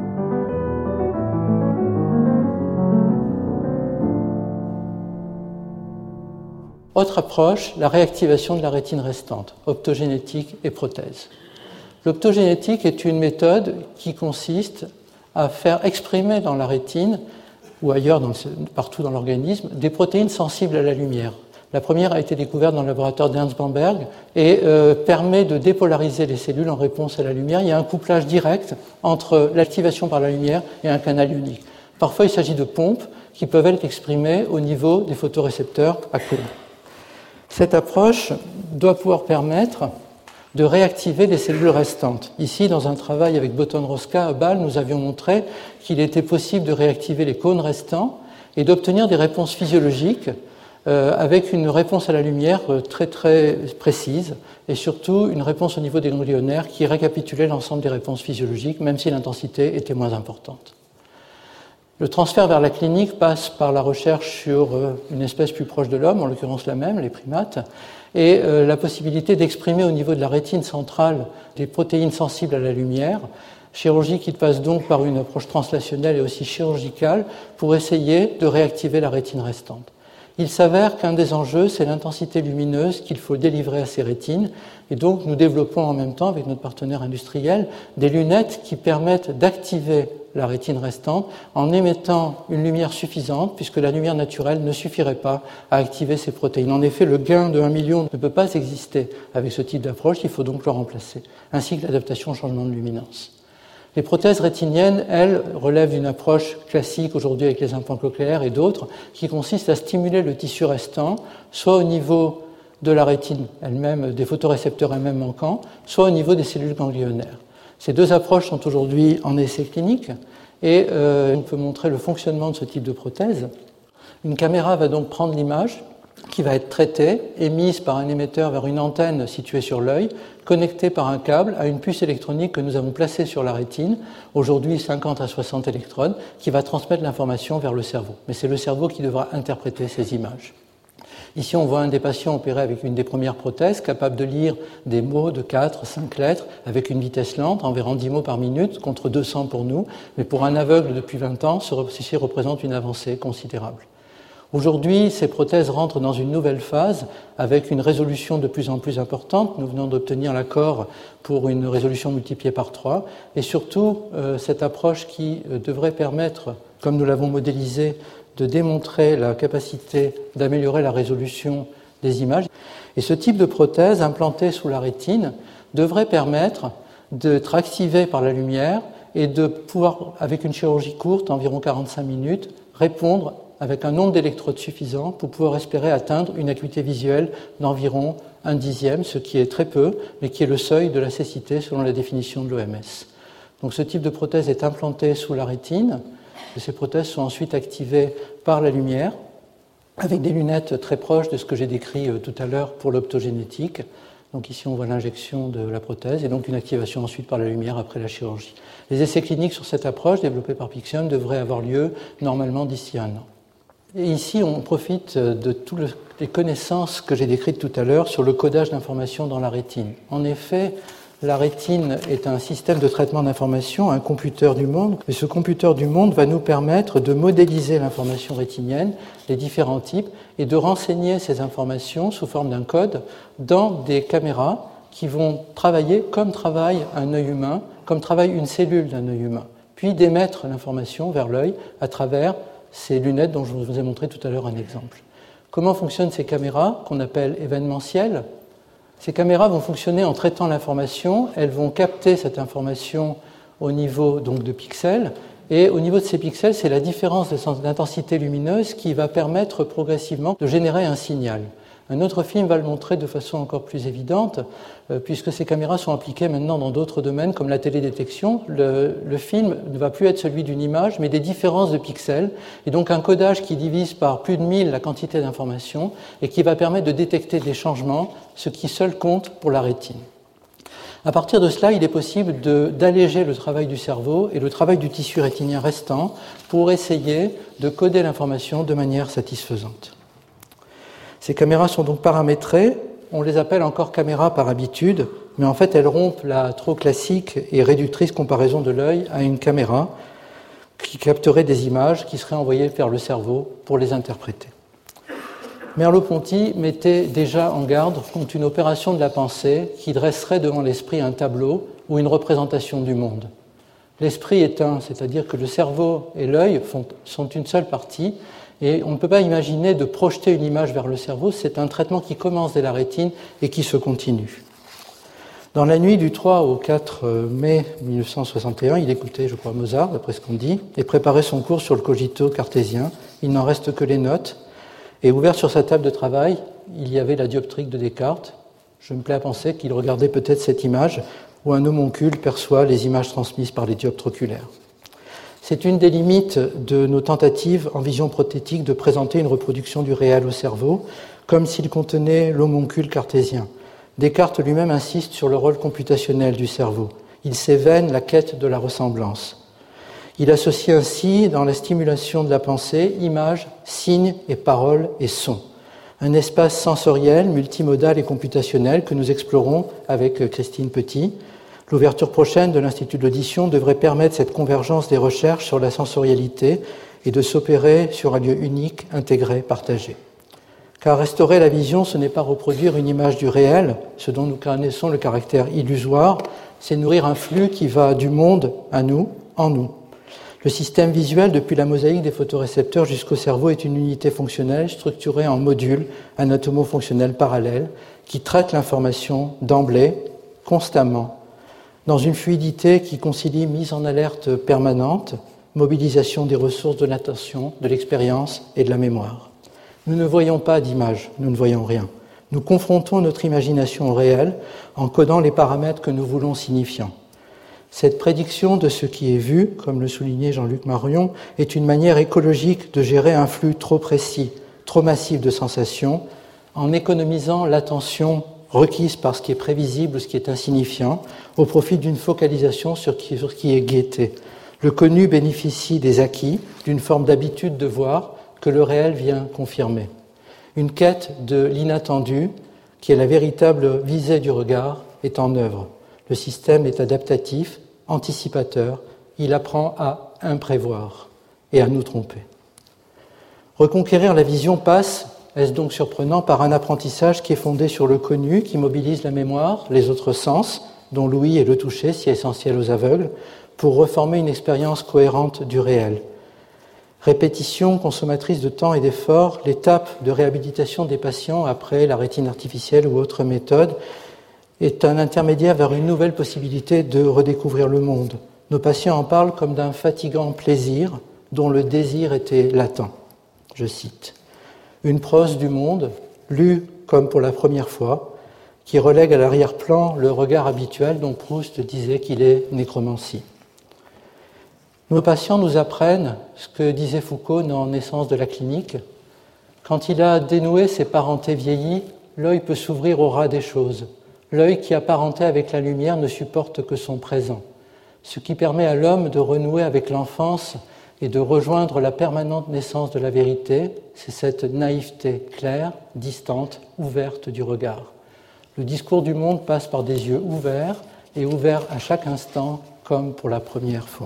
Autre approche, la réactivation de la rétine restante, optogénétique et prothèse. L'optogénétique est une méthode qui consiste à faire exprimer dans la rétine ou ailleurs, dans le, partout dans l'organisme, des protéines sensibles à la lumière. La première a été découverte dans le laboratoire d'Ernst Bamberg et euh, permet de dépolariser les cellules en réponse à la lumière. Il y a un couplage direct entre l'activation par la lumière et un canal ionique. Parfois, il s'agit de pompes qui peuvent être exprimées au niveau des photorécepteurs à cône. Cette approche doit pouvoir permettre de réactiver les cellules restantes. Ici, dans un travail avec Boton-Rosca à Bâle, nous avions montré qu'il était possible de réactiver les cônes restants et d'obtenir des réponses physiologiques euh, avec une réponse à la lumière très très précise et surtout une réponse au niveau des ganglionnaires qui récapitulait l'ensemble des réponses physiologiques, même si l'intensité était moins importante. Le transfert vers la clinique passe par la recherche sur une espèce plus proche de l'homme, en l'occurrence la même, les primates, et euh, la possibilité d'exprimer au niveau de la rétine centrale des protéines sensibles à la lumière, chirurgie qui passe donc par une approche translationnelle et aussi chirurgicale pour essayer de réactiver la rétine restante. Il s'avère qu'un des enjeux, c'est l'intensité lumineuse qu'il faut délivrer à ces rétines, et donc nous développons en même temps, avec notre partenaire industriel, des lunettes qui permettent d'activer la rétine restante en émettant une lumière suffisante, puisque la lumière naturelle ne suffirait pas à activer ces protéines. En effet, le gain de un million ne peut pas exister avec ce type d'approche, il faut donc le remplacer, ainsi que l'adaptation au changement de luminance. Les prothèses rétiniennes, elles, relèvent d'une approche classique aujourd'hui avec les implants cochléaires et d'autres, qui consiste à stimuler le tissu restant, soit au niveau de la rétine elle-même, des photorécepteurs elles-mêmes manquants, soit au niveau des cellules ganglionnaires. Ces deux approches sont aujourd'hui en essai clinique Et euh, on peut montrer le fonctionnement de ce type de prothèse. Une caméra va donc prendre l'image qui va être traitée, émise par un émetteur vers une antenne située sur l'œil, connectée par un câble à une puce électronique que nous avons placée sur la rétine, aujourd'hui cinquante à soixante électrodes, qui va transmettre l'information vers le cerveau. Mais c'est le cerveau qui devra interpréter ces images. Ici, on voit un des patients opéré avec une des premières prothèses, capable de lire des mots de quatre, cinq lettres, avec une vitesse lente, environ dix mots par minute, contre deux cents pour nous. Mais pour un aveugle depuis vingt ans, ceci représente une avancée considérable. Aujourd'hui, ces prothèses rentrent dans une nouvelle phase avec une résolution de plus en plus importante. Nous venons d'obtenir l'accord pour une résolution multipliée par trois. Et surtout, euh, cette approche qui euh, devrait permettre, comme nous l'avons modélisé, de démontrer la capacité d'améliorer la résolution des images. Et ce type de prothèse implantée sous la rétine devrait permettre d'être activé par la lumière et de pouvoir, avec une chirurgie courte, environ quarante-cinq minutes, répondre avec un nombre d'électrodes suffisant pour pouvoir espérer atteindre une acuité visuelle d'environ un dixième, ce qui est très peu, mais qui est le seuil de la cécité selon la définition de l'O M S. Donc ce type de prothèse est implanté sous la rétine, et ces prothèses sont ensuite activées par la lumière, avec des lunettes très proches de ce que j'ai décrit tout à l'heure pour l'optogénétique. Donc ici on voit l'injection de la prothèse et donc une activation ensuite par la lumière après la chirurgie. Les essais cliniques sur cette approche développée par Pixium devraient avoir lieu normalement d'ici un an. Et ici, on profite de toutes les connaissances que j'ai décrites tout à l'heure sur le codage d'informations dans la rétine. En effet, la rétine est un système de traitement d'informations, un computer du monde. Et ce computer du monde va nous permettre de modéliser l'information rétinienne, les différents types, et de renseigner ces informations sous forme d'un code dans des caméras qui vont travailler comme travaille un œil humain, comme travaille une cellule d'un œil humain, puis d'émettre l'information vers l'œil à travers ces lunettes dont je vous ai montré tout à l'heure un exemple. Comment fonctionnent ces caméras qu'on appelle événementielles ? Ces caméras vont fonctionner en traitant l'information, elles vont capter cette information au niveau donc, de pixels, et au niveau de ces pixels, c'est la différence d'intensité lumineuse qui va permettre progressivement de générer un signal. Un autre film va le montrer de façon encore plus évidente, euh, puisque ces caméras sont appliquées maintenant dans d'autres domaines comme la télédétection. Le, le film ne va plus être celui d'une image, mais des différences de pixels, et donc un codage qui divise par plus de mille la quantité d'informations et qui va permettre de détecter des changements, ce qui seul compte pour la rétine. À partir de cela, il est possible de, d'alléger le travail du cerveau et le travail du tissu rétinien restant pour essayer de coder l'information de manière satisfaisante. Ces caméras sont donc paramétrées, on les appelle encore caméras par habitude, mais en fait elles rompent la trop classique et réductrice comparaison de l'œil à une caméra qui capterait des images qui seraient envoyées vers le cerveau pour les interpréter. Merleau-Ponty mettait déjà en garde contre une opération de la pensée qui dresserait devant l'esprit un tableau ou une représentation du monde. L'esprit est un, c'est-à-dire que le cerveau et l'œil sont une seule partie, et on ne peut pas imaginer de projeter une image vers le cerveau, c'est un traitement qui commence dès la rétine et qui se continue. Dans la nuit du trois au quatre mai mille neuf cent soixante et un, il écoutait, je crois, Mozart, d'après ce qu'on dit, et préparait son cours sur le cogito cartésien. Il n'en reste que les notes. Et ouvert sur sa table de travail, il y avait la dioptrique de Descartes. Je me plais à penser qu'il regardait peut-être cette image où un homoncule perçoit les images transmises par les dioptres oculaires. C'est une des limites de nos tentatives en vision prothétique de présenter une reproduction du réel au cerveau, comme s'il contenait l'homoncule cartésien. Descartes lui-même insiste sur le rôle computationnel du cerveau. Il s'évène la quête de la ressemblance. Il associe ainsi, dans la stimulation de la pensée, images, signes et paroles et sons. Un espace sensoriel, multimodal et computationnel que nous explorons avec Christine Petit. L'ouverture prochaine de l'Institut de l'audition devrait permettre cette convergence des recherches sur la sensorialité et de s'opérer sur un lieu unique, intégré, partagé. Car restaurer la vision, ce n'est pas reproduire une image du réel, ce dont nous connaissons le caractère illusoire, c'est nourrir un flux qui va du monde à nous, en nous. Le système visuel, depuis la mosaïque des photorécepteurs jusqu'au cerveau, est une unité fonctionnelle structurée en modules anatomo-fonctionnels parallèles qui traitent l'information d'emblée, constamment, dans une fluidité qui concilie mise en alerte permanente, mobilisation des ressources de l'attention, de l'expérience et de la mémoire. Nous ne voyons pas d'image, nous ne voyons rien. Nous confrontons notre imagination au réel en codant les paramètres que nous voulons signifiants. Cette prédiction de ce qui est vu, comme le soulignait Jean-Luc Marion, est une manière écologique de gérer un flux trop précis, trop massif de sensations, en économisant l'attention requise par ce qui est prévisible ou ce qui est insignifiant, au profit d'une focalisation sur ce qui est gaieté. Le connu bénéficie des acquis, d'une forme d'habitude de voir que le réel vient confirmer. Une quête de l'inattendu, qui est la véritable visée du regard, est en œuvre. Le système est adaptatif, anticipateur, il apprend à imprévoir et à nous tromper. Reconquérir la vision passe, est-ce donc surprenant, par un apprentissage qui est fondé sur le connu, qui mobilise la mémoire, les autres sens, dont l'ouïe et le toucher, si essentiels aux aveugles, pour reformer une expérience cohérente du réel. Répétition consommatrice de temps et d'efforts, l'étape de réhabilitation des patients après la rétine artificielle ou autre méthode est un intermédiaire vers une nouvelle possibilité de redécouvrir le monde. Nos patients en parlent comme d'un fatigant plaisir dont le désir était latent. Je cite. Une prose du monde, lue comme pour la première fois, qui relègue à l'arrière-plan le regard habituel dont Proust disait qu'il est nécromancie. Nos patients nous apprennent ce que disait Foucault dans Naissance de la clinique. Quand il a dénoué ses parentés vieillies, l'œil peut s'ouvrir au ras des choses. L'œil qui, apparenté avec la lumière, ne supporte que son présent. Ce qui permet à l'homme de renouer avec l'enfance et de rejoindre la permanente naissance de la vérité, c'est cette naïveté claire, distante, ouverte du regard. Le discours du monde passe par des yeux ouverts et ouverts à chaque instant comme pour la première fois.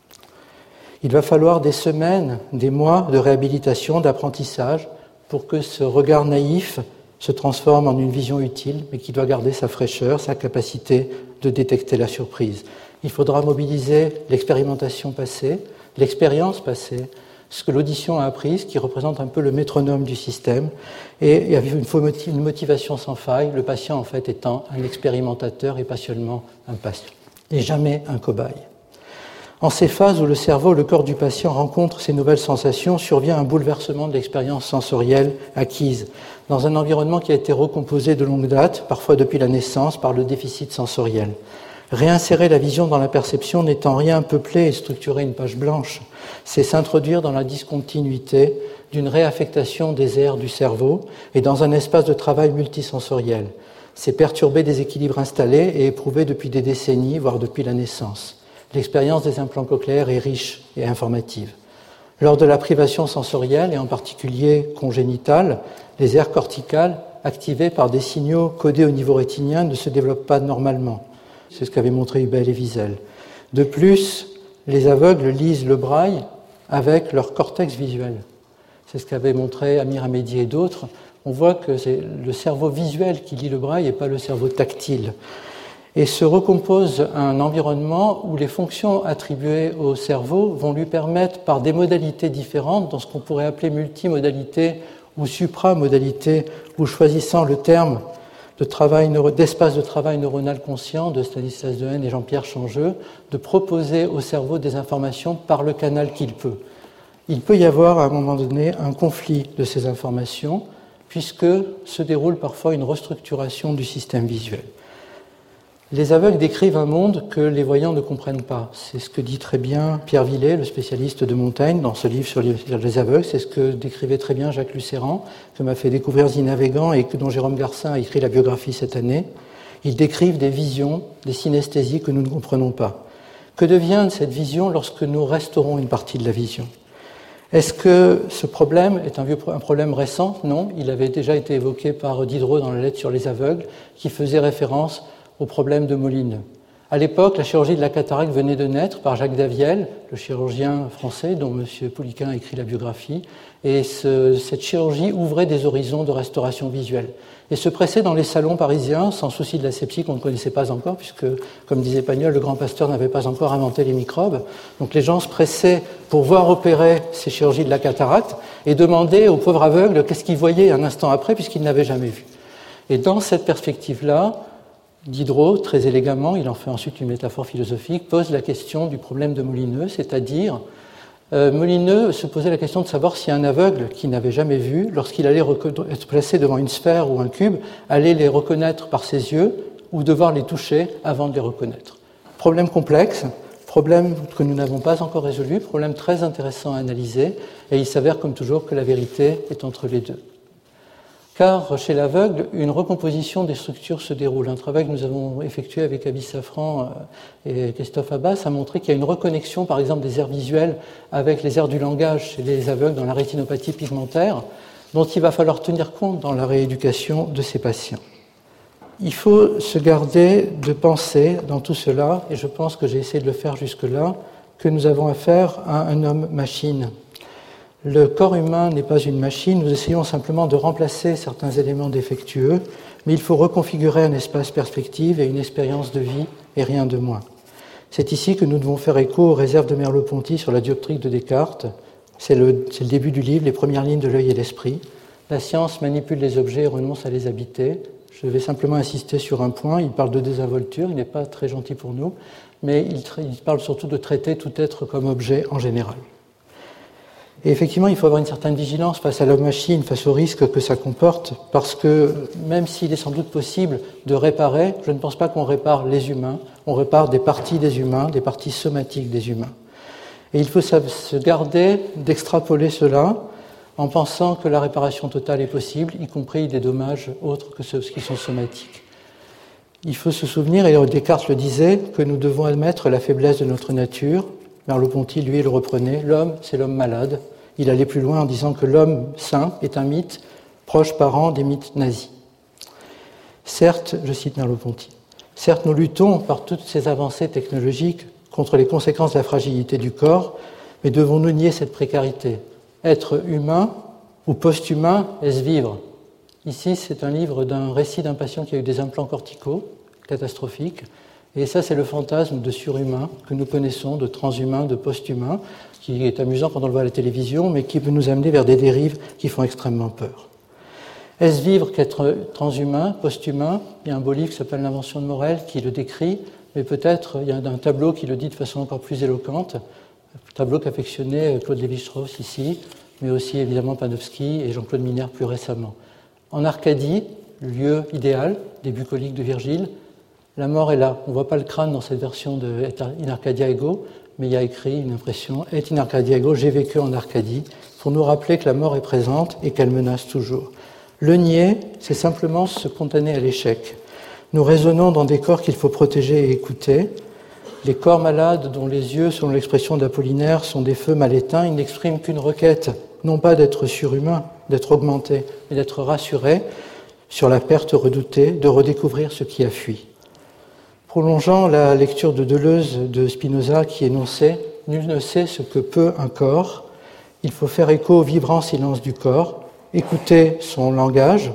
Il va falloir des semaines, des mois de réhabilitation, d'apprentissage pour que ce regard naïf se transforme en une vision utile, mais qui doit garder sa fraîcheur, sa capacité de détecter la surprise. Il faudra mobiliser l'expérimentation passée, l'expérience passée, ce que l'audition a appris, ce qui représente un peu le métronome du système, et il y a une motivation sans faille, le patient en fait étant un expérimentateur et pas seulement un patient, et jamais un cobaye. En ces phases où le cerveau, le corps du patient rencontrent ces nouvelles sensations, survient un bouleversement de l'expérience sensorielle acquise, dans un environnement qui a été recomposé de longue date, parfois depuis la naissance, par le déficit sensoriel. Réinsérer la vision dans la perception n'est en rien peupler et structurer une page blanche, c'est s'introduire dans la discontinuité d'une réaffectation des aires du cerveau et dans un espace de travail multisensoriel. C'est perturber des équilibres installés et éprouvés depuis des décennies, voire depuis la naissance. L'expérience des implants cochléaires est riche et informative. Lors de la privation sensorielle, et en particulier congénitale, les aires corticales, activées par des signaux codés au niveau rétinien, ne se développent pas normalement. C'est ce qu'avaient montré Hubel et Wiesel. De plus, les aveugles lisent le braille avec leur cortex visuel. C'est ce qu'avaient montré Amir Hamedi et d'autres. On voit que c'est le cerveau visuel qui lit le braille et pas le cerveau tactile. Et se recompose un environnement où les fonctions attribuées au cerveau vont lui permettre, par des modalités différentes, dans ce qu'on pourrait appeler multimodalité ou supramodalité, ou choisissant le terme de travail, d'espace de travail neuronal conscient de Stanislas Dehaene et Jean-Pierre Changeux, de proposer au cerveau des informations par le canal qu'il peut. Il peut y avoir à un moment donné un conflit de ces informations, puisque se déroule parfois une restructuration du système visuel. Les aveugles décrivent un monde que les voyants ne comprennent pas. C'est ce que dit très bien Pierre Villet, le spécialiste de Montaigne, dans ce livre sur les aveugles. C'est ce que décrivait très bien Jacques Lucéran, que m'a fait découvrir Zina Végan et dont Jérôme Garcin a écrit la biographie cette année. Ils décrivent des visions, des synesthésies que nous ne comprenons pas. Que devient cette vision lorsque nous restaurons une partie de la vision ? Est-ce que ce problème est un, vieux, un problème récent ? Non, il avait déjà été évoqué par Diderot dans la lettre sur les aveugles, qui faisait référence au problème de Molineux. À l'époque, la chirurgie de la cataracte venait de naître par Jacques Daviel, le chirurgien français dont M. Pouliquin a écrit la biographie, et ce, cette chirurgie ouvrait des horizons de restauration visuelle. Et se pressait dans les salons parisiens, sans souci de l'asepsie qu'on ne connaissait pas encore, puisque, comme disait Pagnol, le grand pasteur n'avait pas encore inventé les microbes. Donc les gens se pressaient pour voir opérer ces chirurgies de la cataracte et demandaient aux pauvres aveugles qu'est-ce qu'ils voyaient un instant après, puisqu'ils n'avaient jamais vu. Et dans cette perspective-là, Diderot, très élégamment, il en fait ensuite une métaphore philosophique, pose la question du problème de Molineux, c'est-à-dire euh, Molineux se posait la question de savoir si un aveugle qui n'avait jamais vu, lorsqu'il allait être placé devant une sphère ou un cube, allait les reconnaître par ses yeux ou devoir les toucher avant de les reconnaître. Problème complexe, problème que nous n'avons pas encore résolu, problème très intéressant à analyser, et il s'avère comme toujours que la vérité est entre les deux. Car chez l'aveugle, une recomposition des structures se déroule. Un travail que nous avons effectué avec Abi Safran et Christophe Abbas a montré qu'il y a une reconnexion, par exemple, des aires visuelles avec les aires du langage chez les aveugles dans la rétinopathie pigmentaire, dont il va falloir tenir compte dans la rééducation de ces patients. Il faut se garder de penser dans tout cela, et je pense que j'ai essayé de le faire jusque-là, que nous avons affaire à un homme-machine. Le corps humain n'est pas une machine, nous essayons simplement de remplacer certains éléments défectueux, mais il faut reconfigurer un espace perspective et une expérience de vie, et rien de moins. C'est ici que nous devons faire écho aux réserves de Merleau-Ponty sur la dioptrique de Descartes. C'est le, c'est le début du livre, les premières lignes de l'œil et l'esprit. La science manipule les objets et renonce à les habiter. Je vais simplement insister sur un point, il parle de désinvolture, il n'est pas très gentil pour nous, mais il, tra- il parle surtout de traiter tout être comme objet en général. Et effectivement, il faut avoir une certaine vigilance face à l'homme-machine, face aux risques que ça comporte, parce que même s'il est sans doute possible de réparer, je ne pense pas qu'on répare les humains, on répare des parties des humains, des parties somatiques des humains. Et il faut se garder d'extrapoler cela en pensant que la réparation totale est possible, y compris des dommages autres que ceux qui sont somatiques. Il faut se souvenir, et Descartes le disait, que nous devons admettre la faiblesse de notre nature. Merleau-Ponty, lui, le reprenait. L'homme, c'est l'homme malade. Il allait plus loin en disant que l'homme sain est un mythe, proche parent des mythes nazis. Certes, je cite Merleau-Ponty, certes nous luttons par toutes ces avancées technologiques contre les conséquences de la fragilité du corps, mais devons-nous nier cette précarité ? Être humain ou post-humain, est-ce vivre ? Ici, c'est un livre d'un récit d'un patient qui a eu des implants corticaux catastrophiques, et ça, c'est le fantasme de surhumain que nous connaissons, de transhumain, de post-humain, qui est amusant quand on le voit à la télévision, mais qui peut nous amener vers des dérives qui font extrêmement peur. Est-ce vivre qu'être transhumain, post-humain ? Il y a un beau livre qui s'appelle L'invention de Morel qui le décrit, mais peut-être il y a un tableau qui le dit de façon encore plus éloquente, un tableau qu'affectionnait Claude Lévi-Strauss ici, mais aussi évidemment Panofsky et Jean-Claude Miner plus récemment. En Arcadie, lieu idéal des bucoliques de Virgile, la mort est là. On ne voit pas le crâne dans cette version de Et in Arcadia ego, mais il y a écrit une impression Et in Arcadia ego, j'ai vécu en Arcadie, pour nous rappeler que la mort est présente et qu'elle menace toujours. Le nier, c'est simplement se condamner à l'échec. Nous raisonnons dans des corps qu'il faut protéger et écouter. Les corps malades dont les yeux, selon l'expression d'Apollinaire, sont des feux mal éteints, ils n'expriment qu'une requête, non pas d'être surhumain, d'être augmenté, mais d'être rassuré sur la perte redoutée, de redécouvrir ce qui a fui. Prolongeant la lecture de Deleuze de Spinoza qui énonçait « Nul ne sait ce que peut un corps, il faut faire écho au vibrant silence du corps, écouter son langage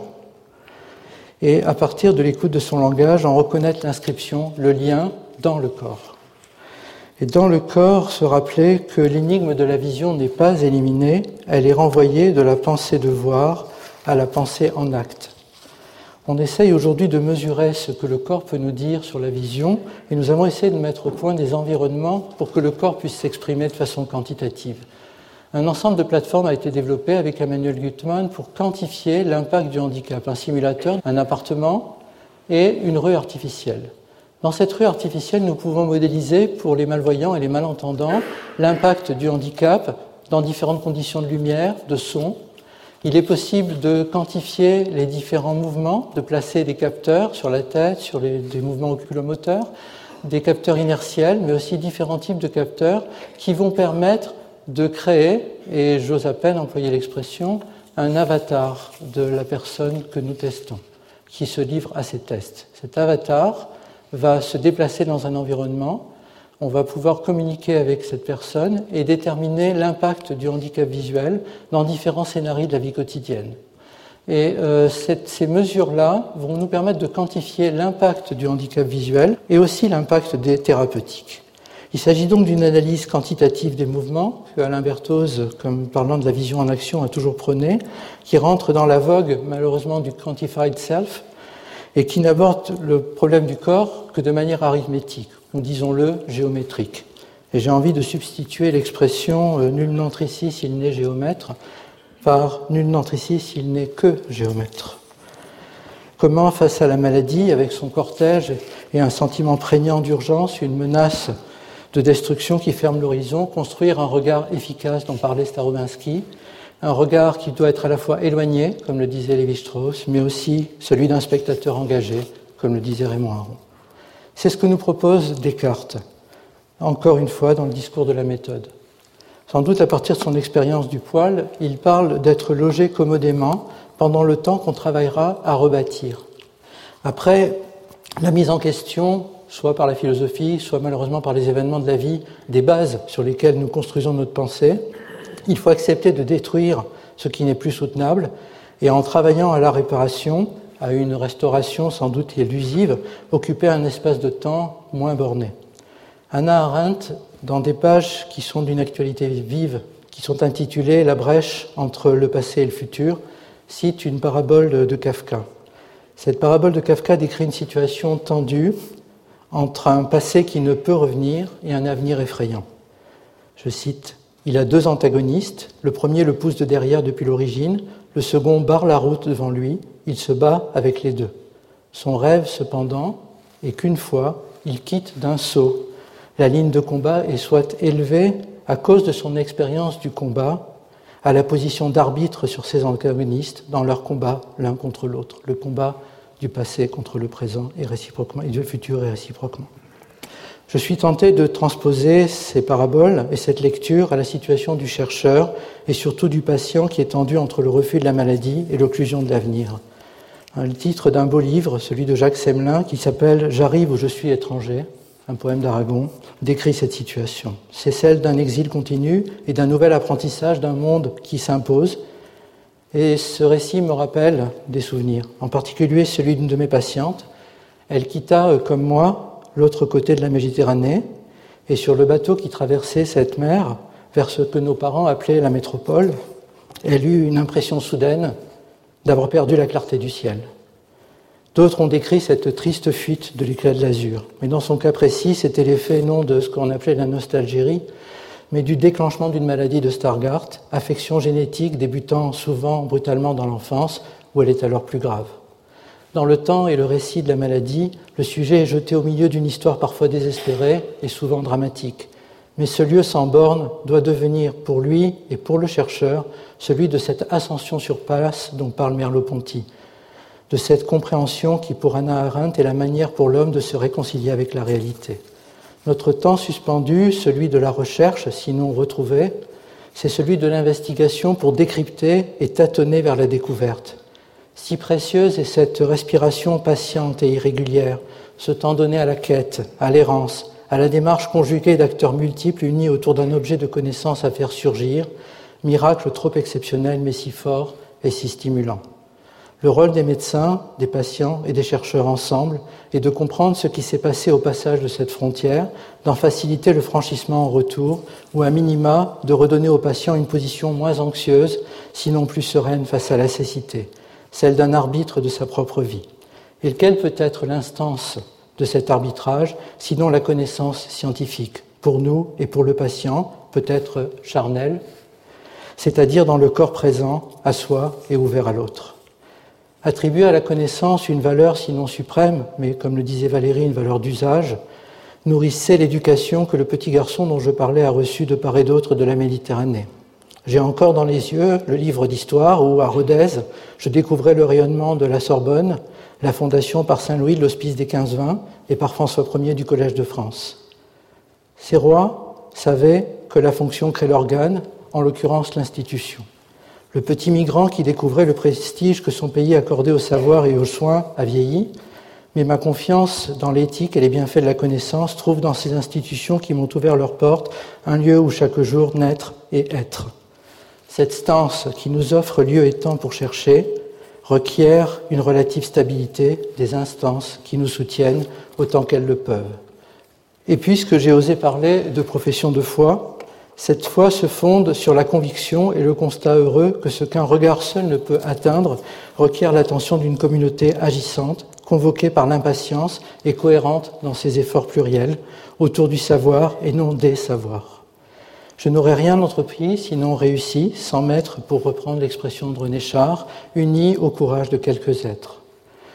et à partir de l'écoute de son langage en reconnaître l'inscription, le lien dans le corps. » Et dans le corps, se rappeler que l'énigme de la vision n'est pas éliminée, elle est renvoyée de la pensée de voir à la pensée en acte. On essaye aujourd'hui de mesurer ce que le corps peut nous dire sur la vision et nous avons essayé de mettre au point des environnements pour que le corps puisse s'exprimer de façon quantitative. Un ensemble de plateformes a été développé avec Emmanuel Gutmann pour quantifier l'impact du handicap. Un simulateur, un appartement et une rue artificielle. Dans cette rue artificielle, nous pouvons modéliser pour les malvoyants et les malentendants l'impact du handicap dans différentes conditions de lumière, de son. Il est possible de quantifier les différents mouvements, de placer des capteurs sur la tête, sur les, des mouvements oculomoteurs, des capteurs inertiels, mais aussi différents types de capteurs qui vont permettre de créer, et j'ose à peine employer l'expression, un avatar de la personne que nous testons, qui se livre à ces tests. Cet avatar va se déplacer dans un environnement, on va pouvoir communiquer avec cette personne et déterminer l'impact du handicap visuel dans différents scénarios de la vie quotidienne. Et euh, cette, ces mesures-là vont nous permettre de quantifier l'impact du handicap visuel et aussi l'impact des thérapeutiques. Il s'agit donc d'une analyse quantitative des mouvements que Alain Berthoz, comme parlant de la vision en action, a toujours prôné, qui rentre dans la vogue, malheureusement, du quantified self et qui n'aborde le problème du corps que de manière arithmétique, ou disons-le, géométrique. Et j'ai envie de substituer l'expression euh, « nul n'entre ici s'il n'est géomètre » par « nul n'entre ici s'il n'est que géomètre ». Comment, face à la maladie, avec son cortège et un sentiment prégnant d'urgence, une menace de destruction qui ferme l'horizon, construire un regard efficace dont parlait Starobinsky, un regard qui doit être à la fois éloigné, comme le disait Lévi-Strauss, mais aussi celui d'un spectateur engagé, comme le disait Raymond Aron. C'est ce que nous propose Descartes, encore une fois dans le discours de la méthode. Sans doute à partir de son expérience du poil, il parle d'être logé commodément pendant le temps qu'on travaillera à rebâtir. Après la mise en question, soit par la philosophie, soit malheureusement par les événements de la vie, des bases sur lesquelles nous construisons notre pensée, il faut accepter de détruire ce qui n'est plus soutenable et en travaillant à la réparation, à une restauration sans doute élusive, occuper un espace de temps moins borné. Hannah Arendt, dans des pages qui sont d'une actualité vive, qui sont intitulées « La brèche entre le passé et le futur », cite une parabole de Kafka. Cette parabole de Kafka décrit une situation tendue entre un passé qui ne peut revenir et un avenir effrayant. Je cite « Il a deux antagonistes, le premier le pousse de derrière depuis l'origine, le second barre la route devant lui, il se bat avec les deux. Son rêve, cependant, est qu'une fois, il quitte d'un saut la ligne de combat et soit élevé, à cause de son expérience du combat, à la position d'arbitre sur ses antagonistes dans leur combat l'un contre l'autre, le combat du passé contre le présent et réciproquement, et du futur et réciproquement. Je suis tenté de transposer ces paraboles et cette lecture à la situation du chercheur et surtout du patient qui est tendu entre le refus de la maladie et l'occlusion de l'avenir. Le titre d'un beau livre, celui de Jacques Semelin, qui s'appelle « J'arrive où je suis étranger », un poème d'Aragon, décrit cette situation. C'est celle d'un exil continu et d'un nouvel apprentissage d'un monde qui s'impose. Et ce récit me rappelle des souvenirs, en particulier celui d'une de mes patientes. Elle quitta, comme moi, l'autre côté de la Méditerranée, et sur le bateau qui traversait cette mer, vers ce que nos parents appelaient la métropole, elle eut une impression soudaine d'avoir perdu la clarté du ciel. D'autres ont décrit cette triste fuite de l'éclat de l'azur. Mais dans son cas précis, c'était l'effet non de ce qu'on appelait la nostalgie, mais du déclenchement d'une maladie de Stargardt, affection génétique débutant souvent brutalement dans l'enfance, où elle est alors plus grave. Dans le temps et le récit de la maladie, le sujet est jeté au milieu d'une histoire parfois désespérée et souvent dramatique. Mais ce lieu sans borne doit devenir pour lui et pour le chercheur celui de cette ascension sur place dont parle Merleau-Ponty, de cette compréhension qui, pour Hannah Arendt, est la manière pour l'homme de se réconcilier avec la réalité. Notre temps suspendu, celui de la recherche, sinon retrouvé, c'est celui de l'investigation pour décrypter et tâtonner vers la découverte. Si précieuse est cette respiration patiente et irrégulière, ce temps donné à la quête, à l'errance, à la démarche conjuguée d'acteurs multiples unis autour d'un objet de connaissance à faire surgir, miracle trop exceptionnel mais si fort et si stimulant. Le rôle des médecins, des patients et des chercheurs ensemble est de comprendre ce qui s'est passé au passage de cette frontière, d'en faciliter le franchissement en retour, ou à minima de redonner aux patients une position moins anxieuse, sinon plus sereine face à la cécité, celle d'un arbitre de sa propre vie. Et quelle peut être l'instance de cet arbitrage, sinon la connaissance scientifique, pour nous et pour le patient, peut-être charnelle, c'est-à-dire dans le corps présent, à soi et ouvert à l'autre. Attribuer à la connaissance une valeur sinon suprême, mais comme le disait Valérie, une valeur d'usage, nourrissait l'éducation que le petit garçon dont je parlais a reçue de part et d'autre de la Méditerranée. J'ai encore dans les yeux le livre d'histoire où, à Rodez, je découvrais le rayonnement de la Sorbonne, la fondation par Saint-Louis de l'Hospice des quinze vingt et par François Ier du Collège de France. Ces rois savaient que la fonction crée l'organe, en l'occurrence l'institution. Le petit migrant qui découvrait le prestige que son pays accordait au savoir et aux soins a vieilli, mais ma confiance dans l'éthique et les bienfaits de la connaissance trouve dans ces institutions qui m'ont ouvert leurs portes un lieu où chaque jour naître et être. Cette stance qui nous offre lieu et temps pour chercher requiert une relative stabilité des instances qui nous soutiennent autant qu'elles le peuvent. Et puisque j'ai osé parler de profession de foi, cette foi se fonde sur la conviction et le constat heureux que ce qu'un regard seul ne peut atteindre requiert l'attention d'une communauté agissante, convoquée par l'impatience et cohérente dans ses efforts pluriels, autour du savoir et non des savoirs. Je n'aurais rien entrepris, sinon réussi, sans m'être, pour reprendre l'expression de René Char, uni au courage de quelques êtres.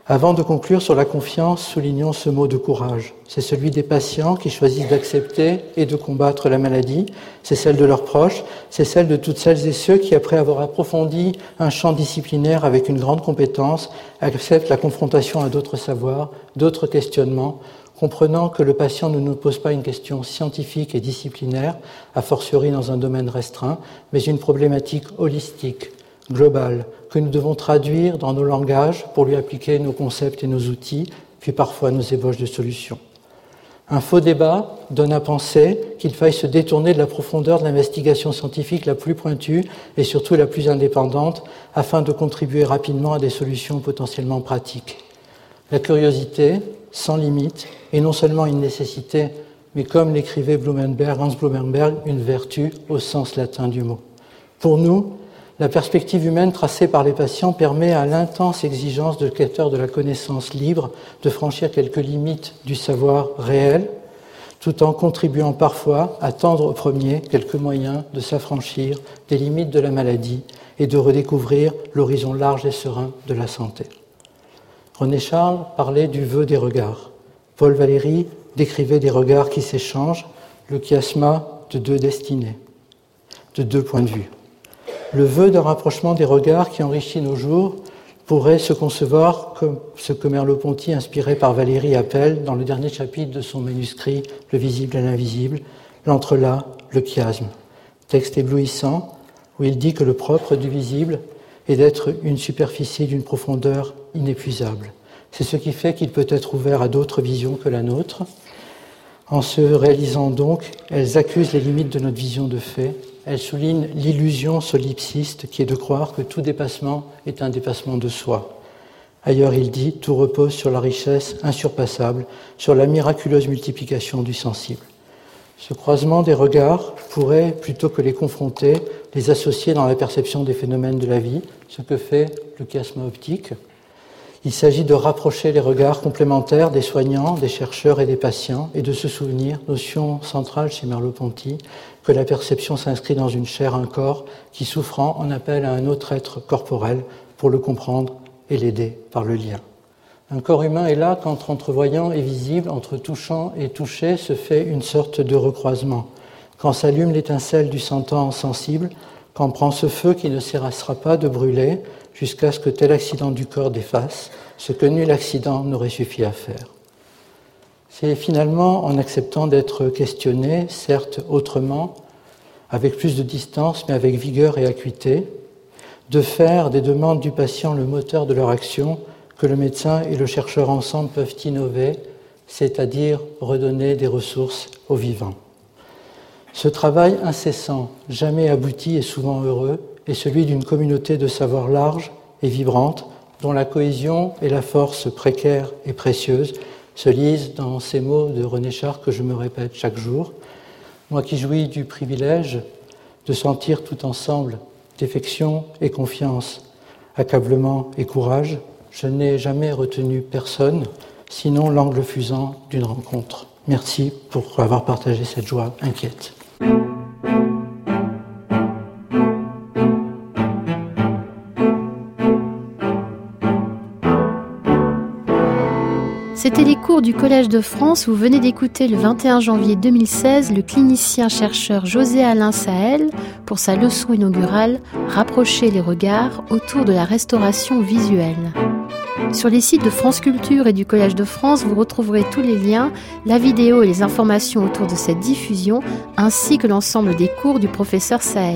Avant de conclure sur la confiance, soulignons ce mot de courage. C'est celui des patients qui choisissent d'accepter et de combattre la maladie. C'est celle de leurs proches. C'est celle de toutes celles et ceux qui, après avoir approfondi un champ disciplinaire avec une grande compétence, acceptent la confrontation à d'autres savoirs, d'autres questionnements, comprenant que le patient ne nous pose pas une question scientifique et disciplinaire, a fortiori dans un domaine restreint, mais une problématique holistique, globale, que nous devons traduire dans nos langages pour lui appliquer nos concepts et nos outils, puis parfois nos ébauches de solutions. Un faux débat donne à penser qu'il faille se détourner de la profondeur de l'investigation scientifique la plus pointue et surtout la plus indépendante afin de contribuer rapidement à des solutions potentiellement pratiques. La curiosité, sans limite, est non seulement une nécessité, mais comme l'écrivait Blumenberg, Hans Blumenberg, une vertu au sens latin du mot. Pour nous, la perspective humaine tracée par les patients permet à l'intense exigence de quêteurs de la connaissance libre de franchir quelques limites du savoir réel, tout en contribuant parfois à tendre au premier quelques moyens de s'affranchir des limites de la maladie et de redécouvrir l'horizon large et serein de la santé. René Charles parlait du vœu des regards. Paul Valéry décrivait des regards qui s'échangent, le chiasma de deux destinées, de deux points de vue. Le vœu d'un rapprochement des regards qui enrichit nos jours pourrait se concevoir comme ce que Merleau-Ponty, inspiré par Valéry, appelle dans le dernier chapitre de son manuscrit « Le visible et l'invisible », l'entrelac, le chiasme. Texte éblouissant où il dit que le propre du visible est d'être une superficie d'une profondeur inépuisable. C'est ce qui fait qu'il peut être ouvert à d'autres visions que la nôtre. En se réalisant donc, elles accusent les limites de notre vision de fait. Elles soulignent l'illusion solipsiste qui est de croire que tout dépassement est un dépassement de soi. Ailleurs, il dit, tout repose sur la richesse insurpassable, sur la miraculeuse multiplication du sensible. Ce croisement des regards pourrait, plutôt que les confronter, les associer dans la perception des phénomènes de la vie, ce que fait le chiasme optique. Il s'agit de rapprocher les regards complémentaires des soignants, des chercheurs et des patients et de se souvenir, notion centrale chez Merleau-Ponty, que la perception s'inscrit dans une chair, un corps qui, souffrant, en appelle à un autre être corporel pour le comprendre et l'aider par le lien. Un corps humain est là qu'entre entrevoyant et visible, entre touchant et touché, se fait une sorte de recroisement. Quand s'allume l'étincelle du sentant sensible, quand prend ce feu qui ne cessera pas de brûler, jusqu'à ce que tel accident du corps défasse ce que nul accident n'aurait suffi à faire. C'est finalement en acceptant d'être questionné, certes autrement, avec plus de distance, mais avec vigueur et acuité, de faire des demandes du patient le moteur de leur action, que le médecin et le chercheur ensemble peuvent innover, c'est-à-dire redonner des ressources aux vivants. Ce travail incessant, jamais abouti et souvent heureux, est celui d'une communauté de savoir large et vibrante, dont la cohésion et la force précaire et précieuse se lisent dans ces mots de René Char que je me répète chaque jour. Moi qui jouis du privilège de sentir tout ensemble défection et confiance, accablement et courage, je n'ai jamais retenu personne, sinon l'angle fusant d'une rencontre. Merci pour avoir partagé cette joie inquiète. C'était les cours du Collège de France. Vous venez d'écouter le vingt et un janvier deux mille seize le clinicien-chercheur José-Alain Sahel pour sa leçon inaugurale « Rapprocher les regards autour de la restauration visuelle ». Sur les sites de France Culture et du Collège de France, vous retrouverez tous les liens, la vidéo et les informations autour de cette diffusion, ainsi que l'ensemble des cours du professeur Sahel.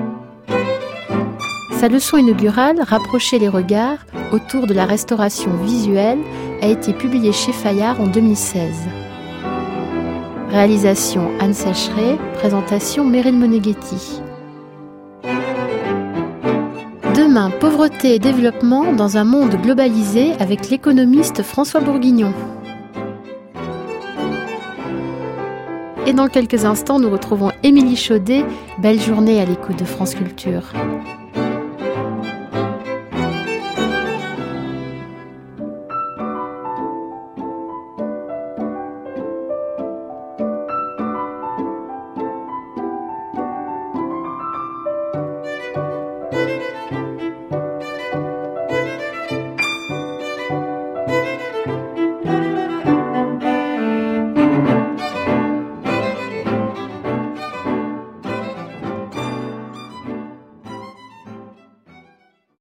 Sa leçon inaugurale, Rapprocher les regards autour de la restauration visuelle, a été publiée chez Fayard en deux mille seize. Réalisation Anne Sacheret, présentation Meryl Moneghetti. Demain, pauvreté et développement dans un monde globalisé avec l'économiste François Bourguignon. Et dans quelques instants, nous retrouvons Émilie Chaudet. Belle journée à l'écoute de France Culture.